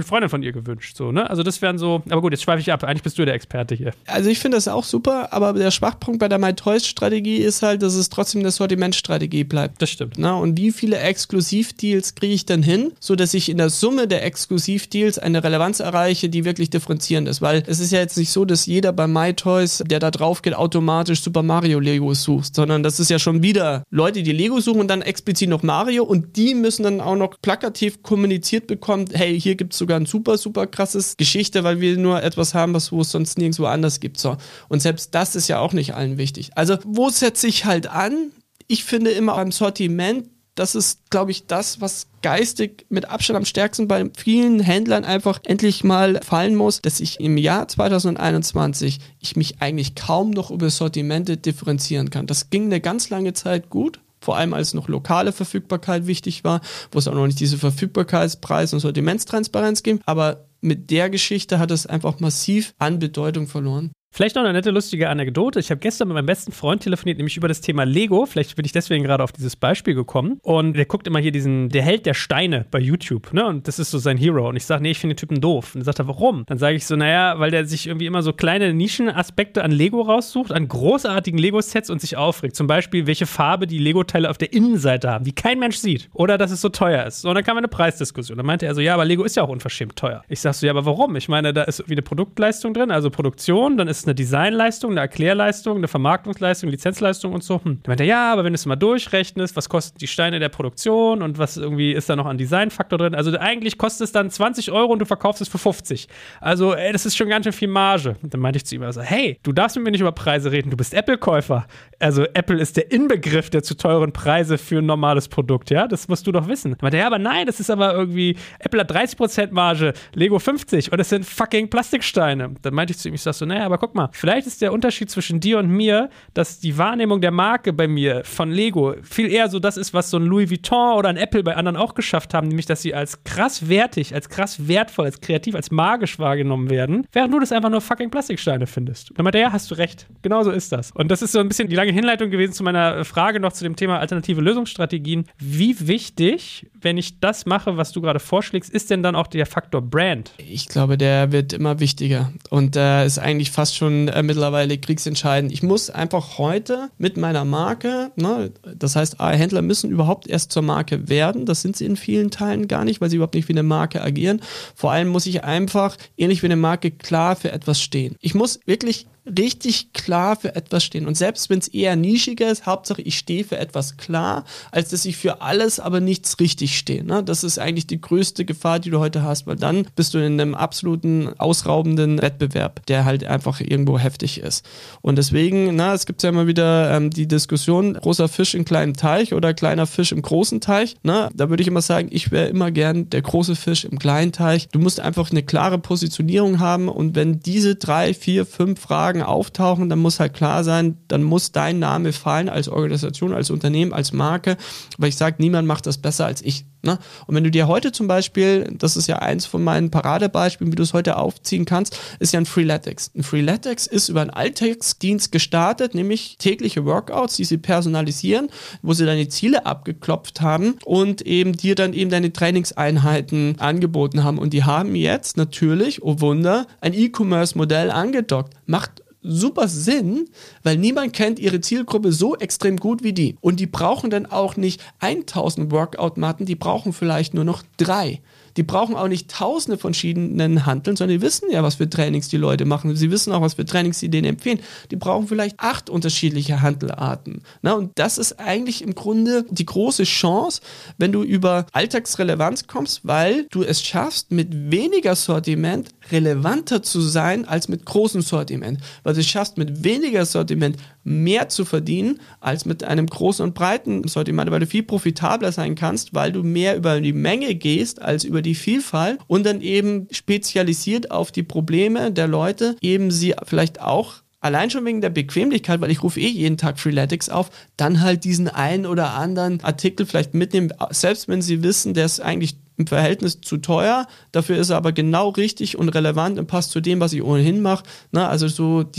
dir gewünscht. So, ne? Also das wären so, aber gut, jetzt schweife ich ab. Eigentlich bist du der Experte hier. Also ich finde das auch super, aber der Schwachpunkt bei der MyToys-Strategie ist halt, dass es trotzdem eine Sortimentstrategie bleibt. Das stimmt. Na, und wie viele Exklusivdeals kriege ich denn hin, sodass ich in der Summe der Exklusivdeals eine Relevanz erreiche, die wirklich differenzierend ist? Weil es ist ja jetzt nicht so, dass jeder bei MyToys, der da drauf geht, automatisch Super Mario Legos sucht, sondern das ist ja schon wieder Leute, die Lego suchen und dann explizit noch Mario und die müssen dann auch noch plakativ kommuniziert bekommen, hey, hier gibt es sogar ein super, super krasses Geschichte, weil wir nur etwas haben, was wo es sonst nirgendwo anders gibt. So. Und selbst das ist ja auch nicht allen wichtig. Also wo setze ich halt an? Ich finde immer beim Sortiment, das ist, glaube ich, das, was geistig mit Abstand am stärksten bei vielen Händlern einfach endlich mal fallen muss, dass ich im Jahr zwanzig einundzwanzig ich mich eigentlich kaum noch über Sortimente differenzieren kann. Das ging eine ganz lange Zeit gut. Vor allem als noch lokale Verfügbarkeit wichtig war, wo es auch noch nicht diese Verfügbarkeitspreis- und Sortimentstransparenz gibt. Aber mit der Geschichte hat es einfach massiv an Bedeutung verloren. Vielleicht noch eine nette, lustige Anekdote. Ich habe gestern mit meinem besten Freund telefoniert, nämlich über das Thema Lego. Vielleicht bin ich deswegen gerade auf dieses Beispiel gekommen. Und der guckt immer hier diesen, der Held der Steine bei YouTube, ne? Und das ist so sein Hero. Und ich sage, nee, ich finde den Typen doof. Und dann sagt er, warum? Dann sage ich so, naja, weil der sich irgendwie immer so kleine Nischenaspekte an Lego raussucht, an großartigen Lego-Sets und sich aufregt. Zum Beispiel, welche Farbe die Lego-Teile auf der Innenseite haben, die kein Mensch sieht. Oder dass es so teuer ist. So, und dann kam eine Preisdiskussion. Dann meinte er so, ja, aber Lego ist ja auch unverschämt teuer. Ich sag so, ja, aber warum? Ich meine, da ist irgendwie eine Produktleistung drin, also Produktion, dann ist eine Designleistung, eine Erklärleistung, eine Vermarktungsleistung, Lizenzleistung und so. Hm. Dann meinte er, ja, aber wenn du es mal durchrechnest, was kosten die Steine der Produktion und was irgendwie ist da noch an Designfaktor drin? Also eigentlich kostet es dann zwanzig Euro und du verkaufst es für fünfzig. Also, ey, das ist schon ganz schön viel Marge. Und dann meinte ich zu ihm also, hey, du darfst mit mir nicht über Preise reden, du bist Apple-Käufer. Also Apple ist der Inbegriff der zu teuren Preise für ein normales Produkt, ja? Das musst du doch wissen. Dann meinte er, ja, aber nein, das ist aber irgendwie, Apple hat dreißig Prozent Marge, Lego fünfzig und es sind fucking Plastiksteine. Dann meinte ich zu ihm, ich sag so, naja, aber guck mal, vielleicht ist der Unterschied zwischen dir und mir, dass die Wahrnehmung der Marke bei mir von Lego viel eher so das ist, was so ein Louis Vuitton oder ein Apple bei anderen auch geschafft haben, nämlich, dass sie als krass wertig, als krass wertvoll, als kreativ, als magisch wahrgenommen werden, während du das einfach nur fucking Plastiksteine findest. Dann meinte er, ja, hast du recht. Genau so ist das. Und das ist so ein bisschen die lange Hinleitung gewesen zu meiner Frage noch zu dem Thema alternative Lösungsstrategien. Wie wichtig, wenn ich das mache, was du gerade vorschlägst, ist denn dann auch der Faktor Brand? Ich glaube, der wird immer wichtiger und der äh, ist eigentlich fast schon äh, mittlerweile kriegsentscheidend. Ich muss einfach heute mit meiner Marke, ne, das heißt, Händler müssen überhaupt erst zur Marke werden. Das sind sie in vielen Teilen gar nicht, weil sie überhaupt nicht wie eine Marke agieren. Vor allem muss ich einfach, ähnlich wie eine Marke, klar für etwas stehen. Ich muss wirklich richtig klar für etwas stehen. Und selbst wenn es eher nischiger ist, Hauptsache ich stehe für etwas klar, als dass ich für alles aber nichts richtig stehe. Ne? Das ist eigentlich die größte Gefahr, die du heute hast, weil dann bist du in einem absoluten ausraubenden Wettbewerb, der halt einfach irgendwo heftig ist. Und deswegen, na, es gibt ja immer wieder ähm, die Diskussion, großer Fisch im kleinen Teich oder kleiner Fisch im großen Teich. Ne? Da würde ich immer sagen, ich wäre immer gern der große Fisch im kleinen Teich. Du musst einfach eine klare Positionierung haben und wenn diese drei, vier, fünf Fragen auftauchen, dann muss halt klar sein, dann muss dein Name fallen als Organisation, als Unternehmen, als Marke, weil ich sage, niemand macht das besser als ich. Ne? Und wenn du dir heute zum Beispiel, das ist ja eins von meinen Paradebeispielen, wie du es heute aufziehen kannst, ist ja ein Freeletics. Ein Freeletics ist über einen Alltagsdienst gestartet, nämlich tägliche Workouts, die sie personalisieren, wo sie deine Ziele abgeklopft haben und eben dir dann eben deine Trainingseinheiten angeboten haben. Und die haben jetzt natürlich, oh Wunder, ein E-Commerce-Modell angedockt. Macht super Sinn, weil niemand kennt ihre Zielgruppe so extrem gut wie die. Und die brauchen dann auch nicht tausend Workout-Matten, die brauchen vielleicht nur noch drei. Die brauchen auch nicht tausende verschiedenen Hanteln, sondern die wissen ja, was für Trainings die Leute machen. Sie wissen auch, was für Trainings sie denen empfehlen. Die brauchen vielleicht acht unterschiedliche Hantelarten. Na, und das ist eigentlich im Grunde die große Chance, wenn du über Alltagsrelevanz kommst, weil du es schaffst, mit weniger Sortiment relevanter zu sein als mit großem Sortiment. Weil du es schaffst, mit weniger Sortiment mehr zu verdienen als mit einem großen und breiten Sortiment, weil du viel profitabler sein kannst, weil du mehr über die Menge gehst als über die Vielfalt und dann eben spezialisiert auf die Probleme der Leute, eben sie vielleicht auch allein schon wegen der Bequemlichkeit, weil ich rufe eh jeden Tag Freeletics auf, dann halt diesen einen oder anderen Artikel vielleicht mitnehmen, selbst wenn sie wissen, der ist eigentlich im Verhältnis zu teuer, dafür ist er aber genau richtig und relevant und passt zu dem, was ich ohnehin mache. Na, also so dieses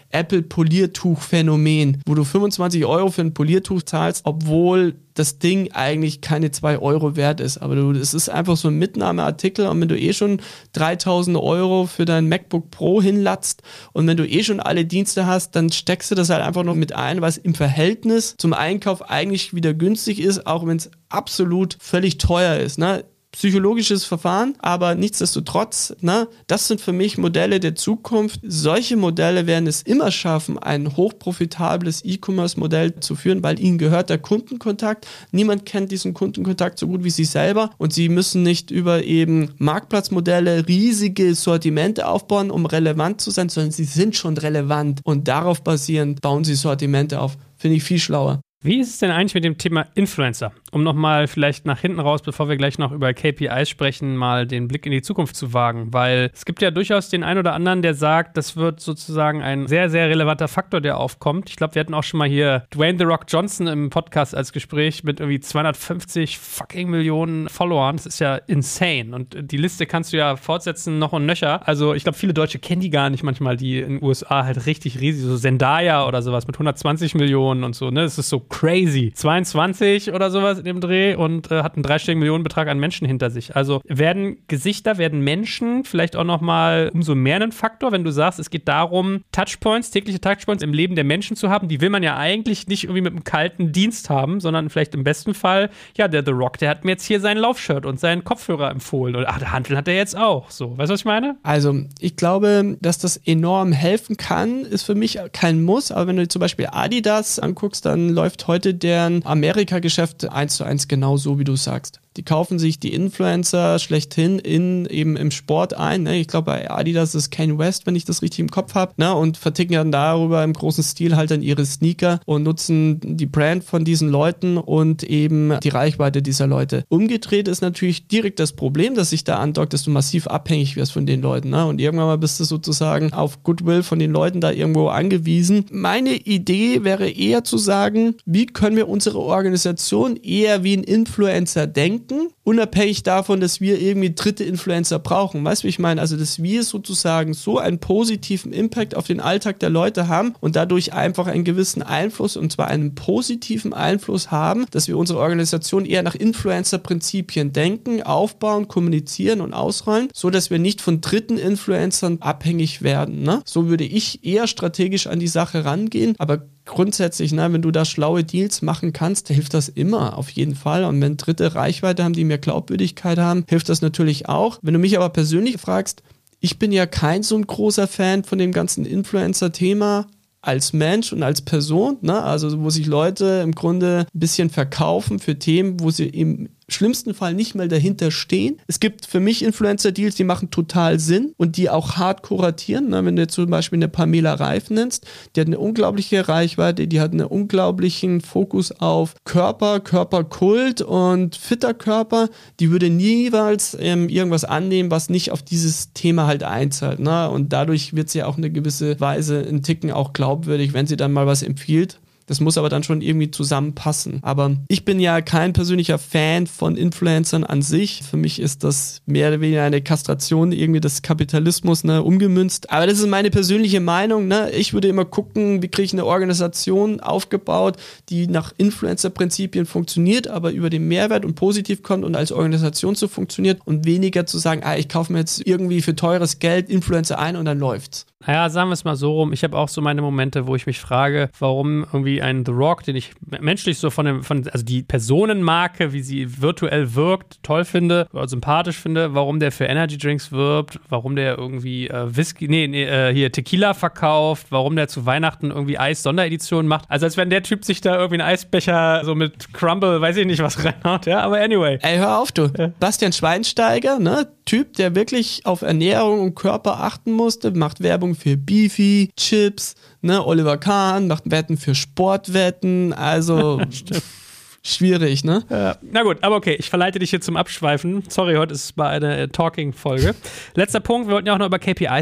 Apple-Poliertuch-Phänomen, wo du fünfundzwanzig Euro für ein Poliertuch zahlst, obwohl das Ding eigentlich keine zwei Euro wert ist. Aber du, es ist einfach so ein Mitnahmeartikel und wenn du eh schon dreitausend Euro für dein MacBook Pro hinlatzt und wenn du eh schon alle Dienste hast, dann steckst du das halt einfach noch mit ein, was im Verhältnis zum Einkauf eigentlich wieder günstig ist, auch wenn es absolut völlig teuer ist, ne? Psychologisches Verfahren, aber nichtsdestotrotz, ne, das sind für mich Modelle der Zukunft. Solche Modelle werden es immer schaffen, ein hochprofitables E-Commerce-Modell zu führen, weil ihnen gehört der Kundenkontakt. Niemand kennt diesen Kundenkontakt so gut wie sie selber und sie müssen nicht über eben Marktplatzmodelle riesige Sortimente aufbauen, um relevant zu sein, sondern sie sind schon relevant und darauf basierend bauen sie Sortimente auf. Finde ich viel schlauer. Wie ist es denn eigentlich mit dem Thema Influencer? Um nochmal vielleicht nach hinten raus, bevor wir gleich noch über K P Is sprechen, mal den Blick in die Zukunft zu wagen. Weil es gibt ja durchaus den einen oder anderen, der sagt, das wird sozusagen ein sehr, sehr relevanter Faktor, der aufkommt. Ich glaube, wir hatten auch schon mal hier Dwayne The Rock Johnson im Podcast als Gespräch mit irgendwie zweihundertfünfzig fucking Millionen Followern. Das ist ja insane. Und die Liste kannst du ja fortsetzen, noch und nöcher. Also ich glaube, viele Deutsche kennen die gar nicht manchmal, die in den U S A halt richtig riesig, so Zendaya oder sowas mit hundertzwanzig Millionen und so, ne? Das ist so crazy. zweiundzwanzig oder sowas in dem Dreh und äh, hat einen dreistelligen Millionenbetrag an Menschen hinter sich. Also werden Gesichter, werden Menschen vielleicht auch nochmal umso mehr ein Faktor, wenn du sagst, es geht darum, Touchpoints, tägliche Touchpoints im Leben der Menschen zu haben, die will man ja eigentlich nicht irgendwie mit einem kalten Dienst haben, sondern vielleicht im besten Fall, ja, der The Rock, der hat mir jetzt hier sein Laufshirt und seinen Kopfhörer empfohlen. Und ach, der Handel hat er jetzt auch. So, weißt du, was ich meine? Also, ich glaube, dass das enorm helfen kann, ist für mich kein Muss, aber wenn du zum Beispiel Adidas anguckst, dann läuft heute deren Amerika-Geschäft eins zu eins genau so, wie du sagst. Die kaufen sich die Influencer schlechthin in eben im Sport ein. Ne? Ich glaube, bei Adidas ist Kanye West, wenn ich das richtig im Kopf habe, ne? Und verticken dann darüber im großen Stil halt dann ihre Sneaker und nutzen die Brand von diesen Leuten und eben die Reichweite dieser Leute. Umgedreht ist natürlich direkt das Problem, dass sich da andockt, dass du massiv abhängig wirst von den Leuten. Ne? Und irgendwann mal bist du sozusagen auf Goodwill von den Leuten da irgendwo angewiesen. Meine Idee wäre eher zu sagen, wie können wir unsere Organisation eher wie ein Influencer denken, unabhängig davon, dass wir irgendwie dritte Influencer brauchen. Weißt du, wie ich meine? Also, dass wir sozusagen so einen positiven Impact auf den Alltag der Leute haben und dadurch einfach einen gewissen Einfluss, und zwar einen positiven Einfluss haben, dass wir unsere Organisation eher nach Influencer-Prinzipien denken, aufbauen, kommunizieren und ausrollen, so dass wir nicht von dritten Influencern abhängig werden. Ne? So würde ich eher strategisch an die Sache rangehen, aber grundsätzlich, ne, wenn du da schlaue Deals machen kannst, hilft das immer, auf jeden Fall. Und wenn Dritte Reichweite haben, die mehr Glaubwürdigkeit haben, hilft das natürlich auch. Wenn du mich aber persönlich fragst, ich bin ja kein so ein großer Fan von dem ganzen Influencer-Thema als Mensch und als Person, ne? Also wo sich Leute im Grunde ein bisschen verkaufen für Themen, wo sie im schlimmsten Fall nicht mal dahinter stehen. Es gibt für mich Influencer-Deals, die machen total Sinn und die auch hart kuratieren. Ne? Wenn du jetzt zum Beispiel eine Pamela Reif nennst, die hat eine unglaubliche Reichweite, die hat einen unglaublichen Fokus auf Körper, Körperkult und fitter Körper. Die würde niemals ähm, irgendwas annehmen, was nicht auf dieses Thema halt einzahlt. Ne? Und dadurch wird sie auch eine gewisse Weise in Ticken auch glaubwürdig, wenn sie dann mal was empfiehlt. Das muss aber dann schon irgendwie zusammenpassen. Aber ich bin ja kein persönlicher Fan von Influencern an sich. Für mich ist das mehr oder weniger eine Kastration irgendwie des Kapitalismus, ne, umgemünzt. Aber das ist meine persönliche Meinung. Ne? Ich würde immer gucken, wie kriege ich eine Organisation aufgebaut, die nach Influencer-Prinzipien funktioniert, aber über den Mehrwert und positiv kommt und als Organisation so funktioniert und weniger zu sagen, ah, ich kaufe mir jetzt irgendwie für teures Geld Influencer ein und dann läuft's. Naja, sagen wir es mal so rum. Ich habe auch so meine Momente, wo ich mich frage, warum irgendwie ein The Rock, den ich menschlich so von dem, von, also die Personenmarke, wie sie virtuell wirkt, toll finde oder sympathisch finde, warum der für Energy Drinks wirbt, warum der irgendwie äh, Whisky, nee, nee, äh, hier Tequila verkauft, warum der zu Weihnachten irgendwie Eis-Sondereditionen macht. Also als wenn der Typ sich da irgendwie einen Eisbecher so mit Crumble, weiß ich nicht was reinhaut, ja, aber anyway. Ey, hör auf, du. Ja. Bastian Schweinsteiger, ne, Typ, der wirklich auf Ernährung und Körper achten musste, macht Werbung für Beefy, Chips, ne, Oliver Kahn macht Wetten für Sportwetten, also schwierig, ne? Ja. Na gut, aber okay, ich verleite dich hier zum Abschweifen. Sorry, heute ist es mal eine äh, Talking-Folge. Letzter Punkt, wir wollten ja auch noch über K P Is reden.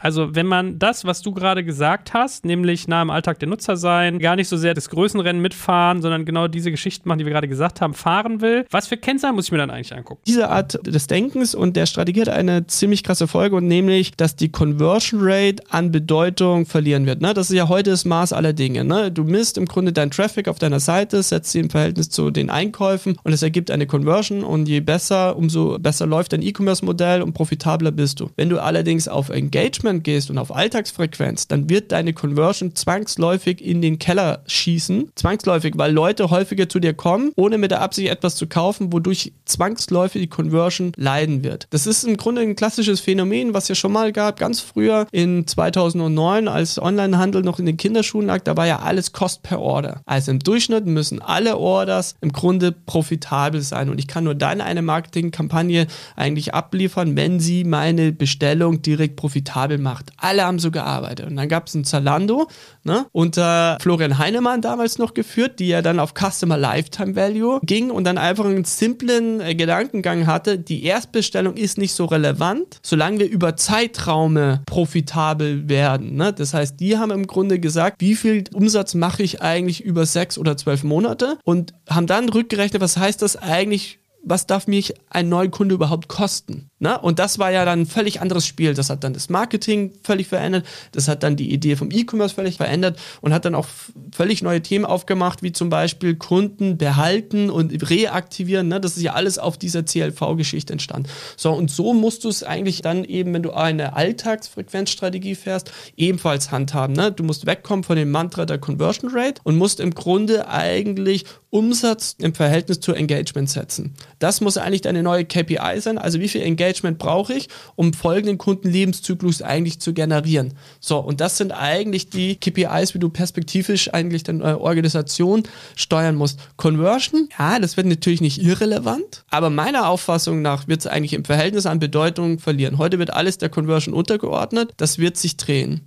Also wenn man das, was du gerade gesagt hast, nämlich nah im Alltag der Nutzer sein, gar nicht so sehr das Größenrennen mitfahren, sondern genau diese Geschichten machen, die wir gerade gesagt haben, fahren will, was für Kennzahlen muss ich mir dann eigentlich angucken? Diese Art des Denkens und der Strategie hat eine ziemlich krasse Folge, und nämlich, dass die Conversion Rate an Bedeutung verlieren wird. Ne? Das ist ja heute das Maß aller Dinge. Ne? Du misst im Grunde deinen Traffic auf deiner Seite, setzt sie im Verhältnis zu den Einkäufen und es ergibt eine Conversion, und je besser, umso besser läuft dein E-Commerce-Modell und profitabler bist du. Wenn du allerdings auf Engagement gehst und auf Alltagsfrequenz, dann wird deine Conversion zwangsläufig in den Keller schießen. Zwangsläufig, weil Leute häufiger zu dir kommen, ohne mit der Absicht etwas zu kaufen, wodurch zwangsläufig die Conversion leiden wird. Das ist im Grunde ein klassisches Phänomen, was ja schon mal gab, ganz früher in zweitausendneun, als Onlinehandel noch in den Kinderschuhen lag, da war ja alles Cost per Order. Also im Durchschnitt müssen alle Orders im Grunde profitabel sein, und ich kann nur dann eine Marketingkampagne eigentlich abliefern, wenn sie meine Bestellung direkt profitabel macht. Alle haben so gearbeitet, und dann gab es ein Zalando, ne, unter Florian Heinemann damals noch geführt, die ja dann auf Customer Lifetime Value ging und dann einfach einen simplen äh, Gedankengang hatte, die Erstbestellung ist nicht so relevant, solange wir über Zeitraume profitabel werden. Ne? Das heißt, die haben im Grunde gesagt, wie viel Umsatz mache ich eigentlich über sechs oder zwölf Monate, und haben dann rückgerechnet, was heißt das eigentlich, was darf mich ein neuer Kunde überhaupt kosten? Na? Und das war ja dann ein völlig anderes Spiel. Das hat dann das Marketing völlig verändert, das hat dann die Idee vom E-Commerce völlig verändert und hat dann auch völlig neue Themen aufgemacht, wie zum Beispiel Kunden behalten und reaktivieren. Ne? Das ist ja alles auf dieser C L V-Geschichte entstanden. So, und so musst du es eigentlich dann eben, wenn du eine Alltagsfrequenzstrategie fährst, ebenfalls handhaben. Ne? Du musst wegkommen von dem Mantra der Conversion Rate und musst im Grunde eigentlich Umsatz im Verhältnis zu Engagement setzen. Das muss eigentlich deine neue K P I sein, also wie viel Engagement brauche ich, um folgenden Kundenlebenszyklus eigentlich zu generieren. So, und das sind eigentlich die K P Is, wie du perspektivisch eigentlich deine Organisation steuern musst. Conversion, ja, das wird natürlich nicht irrelevant, aber meiner Auffassung nach wird es eigentlich im Verhältnis an Bedeutung verlieren. Heute wird alles der Conversion untergeordnet, das wird sich drehen.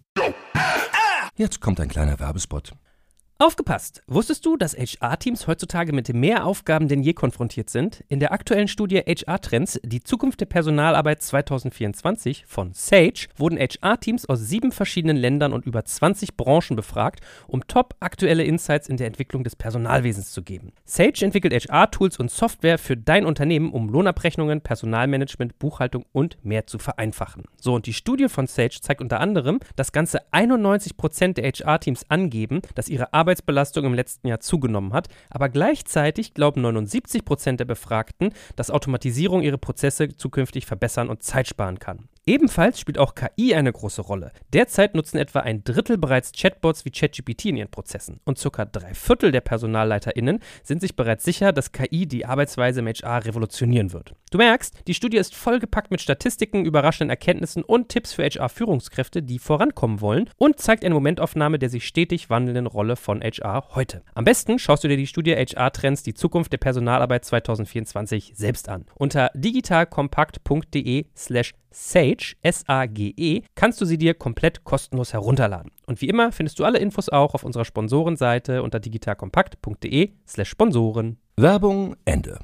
Jetzt kommt ein kleiner Werbespot. Aufgepasst! Wusstest du, dass H R-Teams heutzutage mit mehr Aufgaben denn je konfrontiert sind? In der aktuellen Studie H R-Trends, die Zukunft der Personalarbeit zwanzig vierundzwanzig von Sage, wurden H R-Teams aus sieben verschiedenen Ländern und über zwanzig Branchen befragt, um top aktuelle Insights in der Entwicklung des Personalwesens zu geben. Sage entwickelt H R-Tools und Software für dein Unternehmen, um Lohnabrechnungen, Personalmanagement, Buchhaltung und mehr zu vereinfachen. So, und die Studie von Sage zeigt unter anderem, dass ganze einundneunzig Prozent der H R-Teams angeben, dass ihre Arbeit Arbeitsbelastung im letzten Jahr zugenommen hat, aber gleichzeitig glauben neunundsiebzig Prozent der Befragten, dass Automatisierung ihre Prozesse zukünftig verbessern und Zeit sparen kann. Ebenfalls spielt auch K I eine große Rolle. Derzeit nutzen etwa ein Drittel bereits Chatbots wie ChatGPT in ihren Prozessen und circa drei Viertel der PersonalleiterInnen sind sich bereits sicher, dass K I die Arbeitsweise im H R revolutionieren wird. Du merkst, die Studie ist vollgepackt mit Statistiken, überraschenden Erkenntnissen und Tipps für H R-Führungskräfte, die vorankommen wollen, und zeigt eine Momentaufnahme der sich stetig wandelnden Rolle von H R heute. Am besten schaust du dir die Studie H R-Trends, die Zukunft der Personalarbeit zwanzig vierundzwanzig selbst an. Unter digitalkompakt.de slash Sage, S A G E, kannst du sie dir komplett kostenlos herunterladen. Und wie immer findest du alle Infos auch auf unserer Sponsorenseite unter digitalkompakt.de slash Sponsoren. Werbung Ende.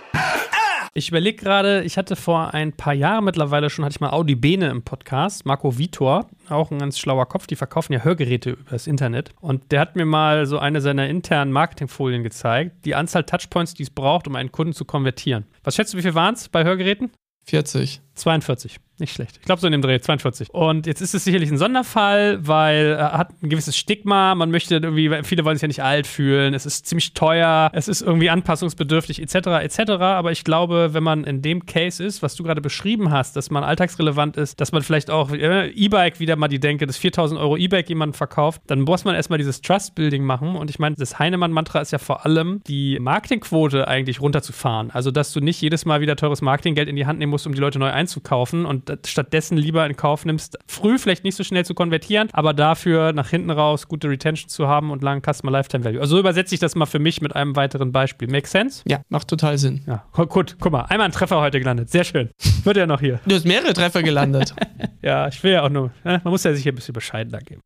Ich überlege gerade, ich hatte vor ein paar Jahren mittlerweile schon, hatte ich mal Audi Bene im Podcast, Marco Vitor, auch ein ganz schlauer Kopf, die verkaufen ja Hörgeräte übers Internet. Und der hat mir mal so eine seiner internen Marketingfolien gezeigt, die Anzahl Touchpoints, die es braucht, um einen Kunden zu konvertieren. Was schätzt du, wie viel waren es bei Hörgeräten? vierzig. zweiundvierzig. Nicht schlecht. Ich glaube, so in dem Dreh, zweiundvierzig. Und jetzt ist es sicherlich ein Sonderfall, weil er hat ein gewisses Stigma. Man möchte irgendwie, viele wollen sich ja nicht alt fühlen. Es ist ziemlich teuer. Es ist irgendwie anpassungsbedürftig, et cetera, et cetera. Aber ich glaube, wenn man in dem Case ist, was du gerade beschrieben hast, dass man alltagsrelevant ist, dass man vielleicht auch äh, E-Bike wieder mal die Denke, das viertausend Euro E-Bike jemandem verkauft, dann muss man erstmal dieses Trust-Building machen. Und ich meine, das Heinemann-Mantra ist ja vor allem, die Marketingquote eigentlich runterzufahren. Also, dass du nicht jedes Mal wieder teures Marketinggeld in die Hand nehmen musst, um die Leute neu einzukaufen und stattdessen lieber in Kauf nimmst, früh vielleicht nicht so schnell zu konvertieren, aber dafür nach hinten raus gute Retention zu haben und langen Customer Lifetime Value. Also so übersetze ich das mal für mich mit einem weiteren Beispiel. Make sense? Ja, macht total Sinn. Ja, gut, guck mal, einmal ein Treffer heute gelandet. Sehr schön. Wird ja noch hier. Du hast mehrere Treffer gelandet. Ja, ich will ja auch nur, ne? Man muss ja sich hier ein bisschen bescheidener geben.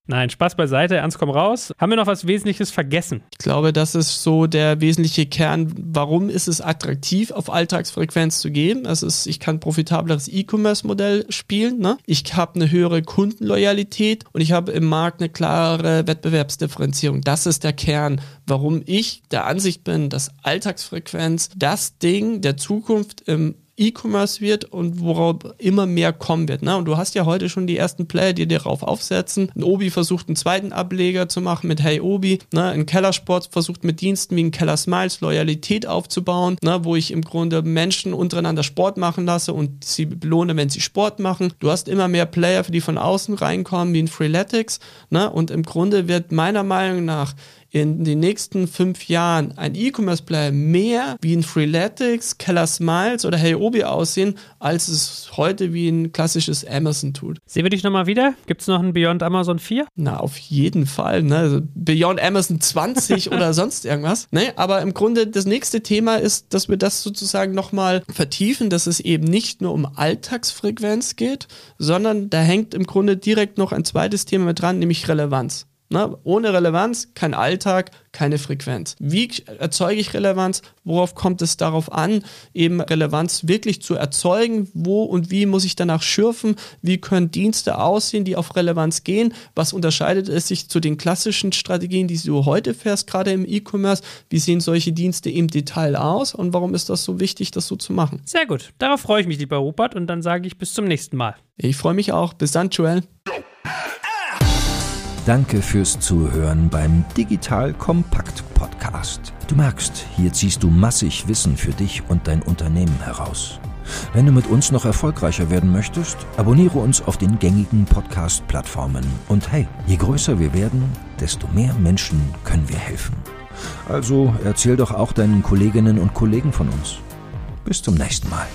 Nein, Spaß beiseite, ernst komm raus. Haben wir noch was Wesentliches vergessen? Ich glaube, das ist so der wesentliche Kern. Warum ist es attraktiv, auf Alltagsfrequenz zu gehen? Das ist, ich kann ein profitableres E-Commerce-Modell spielen. Ne? Ich habe eine höhere Kundenloyalität und ich habe im Markt eine klare Wettbewerbsdifferenzierung. Das ist der Kern, warum ich der Ansicht bin, dass Alltagsfrequenz das Ding der Zukunft im E-Commerce wird und worauf immer mehr kommen wird. Ne? Und du hast ja heute schon die ersten Player, die darauf aufsetzen. Ein Obi versucht einen zweiten Ableger zu machen mit Hey Obi. Ne? Ein Kellersport versucht mit Diensten wie ein Keller Smiles Loyalität aufzubauen, ne? Wo ich im Grunde Menschen untereinander Sport machen lasse und sie belohne, wenn sie Sport machen. Du hast immer mehr Player, die von außen reinkommen, wie ein Freeletics. Ne? Und im Grunde wird meiner Meinung nach in den nächsten fünf Jahren ein E-Commerce-Player mehr wie ein Freeletics, Keller Smiles oder Hey Obi aussehen, als es heute wie ein klassisches Amazon tut. Sehen wir dich nochmal wieder? Gibt es noch ein Beyond Amazon vier? Na, auf jeden Fall. Ne? Also Beyond Amazon zwanzig oder sonst irgendwas. Ne? Aber im Grunde das nächste Thema ist, dass wir das sozusagen nochmal vertiefen, dass es eben nicht nur um Alltagsfrequenz geht, sondern da hängt im Grunde direkt noch ein zweites Thema mit dran, nämlich Relevanz. Na, ohne Relevanz, kein Alltag, keine Frequenz. Wie erzeuge ich Relevanz? Worauf kommt es darauf an, eben Relevanz wirklich zu erzeugen? Wo und wie muss ich danach schürfen? Wie können Dienste aussehen, die auf Relevanz gehen? Was unterscheidet es sich zu den klassischen Strategien, die du heute fährst, gerade im E-Commerce? Wie sehen solche Dienste im Detail aus? Und warum ist das so wichtig, das so zu machen? Sehr gut. Darauf freue ich mich, lieber Rupert. Und dann sage ich bis zum nächsten Mal. Ich freue mich auch. Bis dann, Joel. Danke fürs Zuhören beim Digital Kompakt Podcast. Du merkst, hier ziehst du massig Wissen für dich und dein Unternehmen heraus. Wenn du mit uns noch erfolgreicher werden möchtest, abonniere uns auf den gängigen Podcast-Plattformen. Und hey, je größer wir werden, desto mehr Menschen können wir helfen. Also erzähl doch auch deinen Kolleginnen und Kollegen von uns. Bis zum nächsten Mal.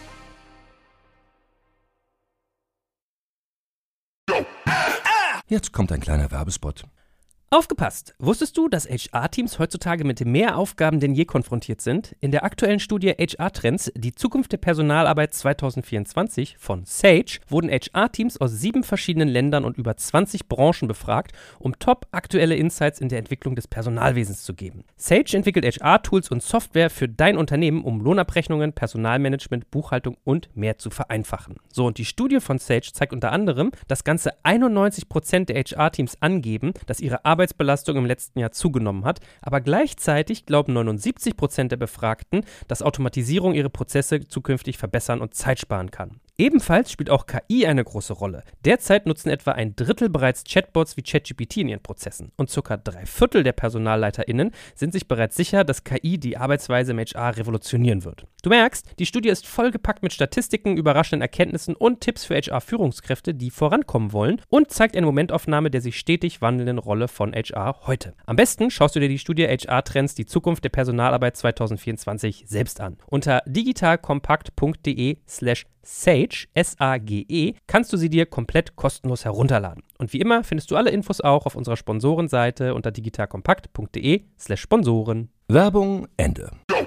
Jetzt kommt ein kleiner Werbespot. Aufgepasst! Wusstest du, dass H R-Teams heutzutage mit mehr Aufgaben denn je konfrontiert sind? In der aktuellen Studie H R-Trends, die Zukunft der Personalarbeit zwanzig vierundzwanzig von Sage, wurden H R-Teams aus sieben verschiedenen Ländern und über zwanzig Branchen befragt, um top aktuelle Insights in der Entwicklung des Personalwesens zu geben. Sage entwickelt H R-Tools und Software für dein Unternehmen, um Lohnabrechnungen, Personalmanagement, Buchhaltung und mehr zu vereinfachen. So, und die Studie von Sage zeigt unter anderem, dass ganze einundneunzig Prozent der H R-Teams angeben, dass ihre Arbeit Arbeitsbelastung im letzten Jahr zugenommen hat, aber gleichzeitig glauben neunundsiebzig Prozent der Befragten, dass Automatisierung ihre Prozesse zukünftig verbessern und Zeit sparen kann. Ebenfalls spielt auch K I eine große Rolle. Derzeit nutzen etwa ein Drittel bereits Chatbots wie ChatGPT in ihren Prozessen und circa drei Viertel der PersonalleiterInnen sind sich bereits sicher, dass K I die Arbeitsweise im H R revolutionieren wird. Du merkst, die Studie ist vollgepackt mit Statistiken, überraschenden Erkenntnissen und Tipps für H R-Führungskräfte, die vorankommen wollen und zeigt eine Momentaufnahme der sich stetig wandelnden Rolle von H R heute. Am besten schaust du dir die Studie H R-Trends, die Zukunft der Personalarbeit zwanzig vierundzwanzig selbst an. Unter digitalkompakt.de slash Sage, S A G E, kannst du sie dir komplett kostenlos herunterladen. Und wie immer findest du alle Infos auch auf unserer Sponsorenseite unter digitalkompakt.de slash Sponsoren. Werbung Ende.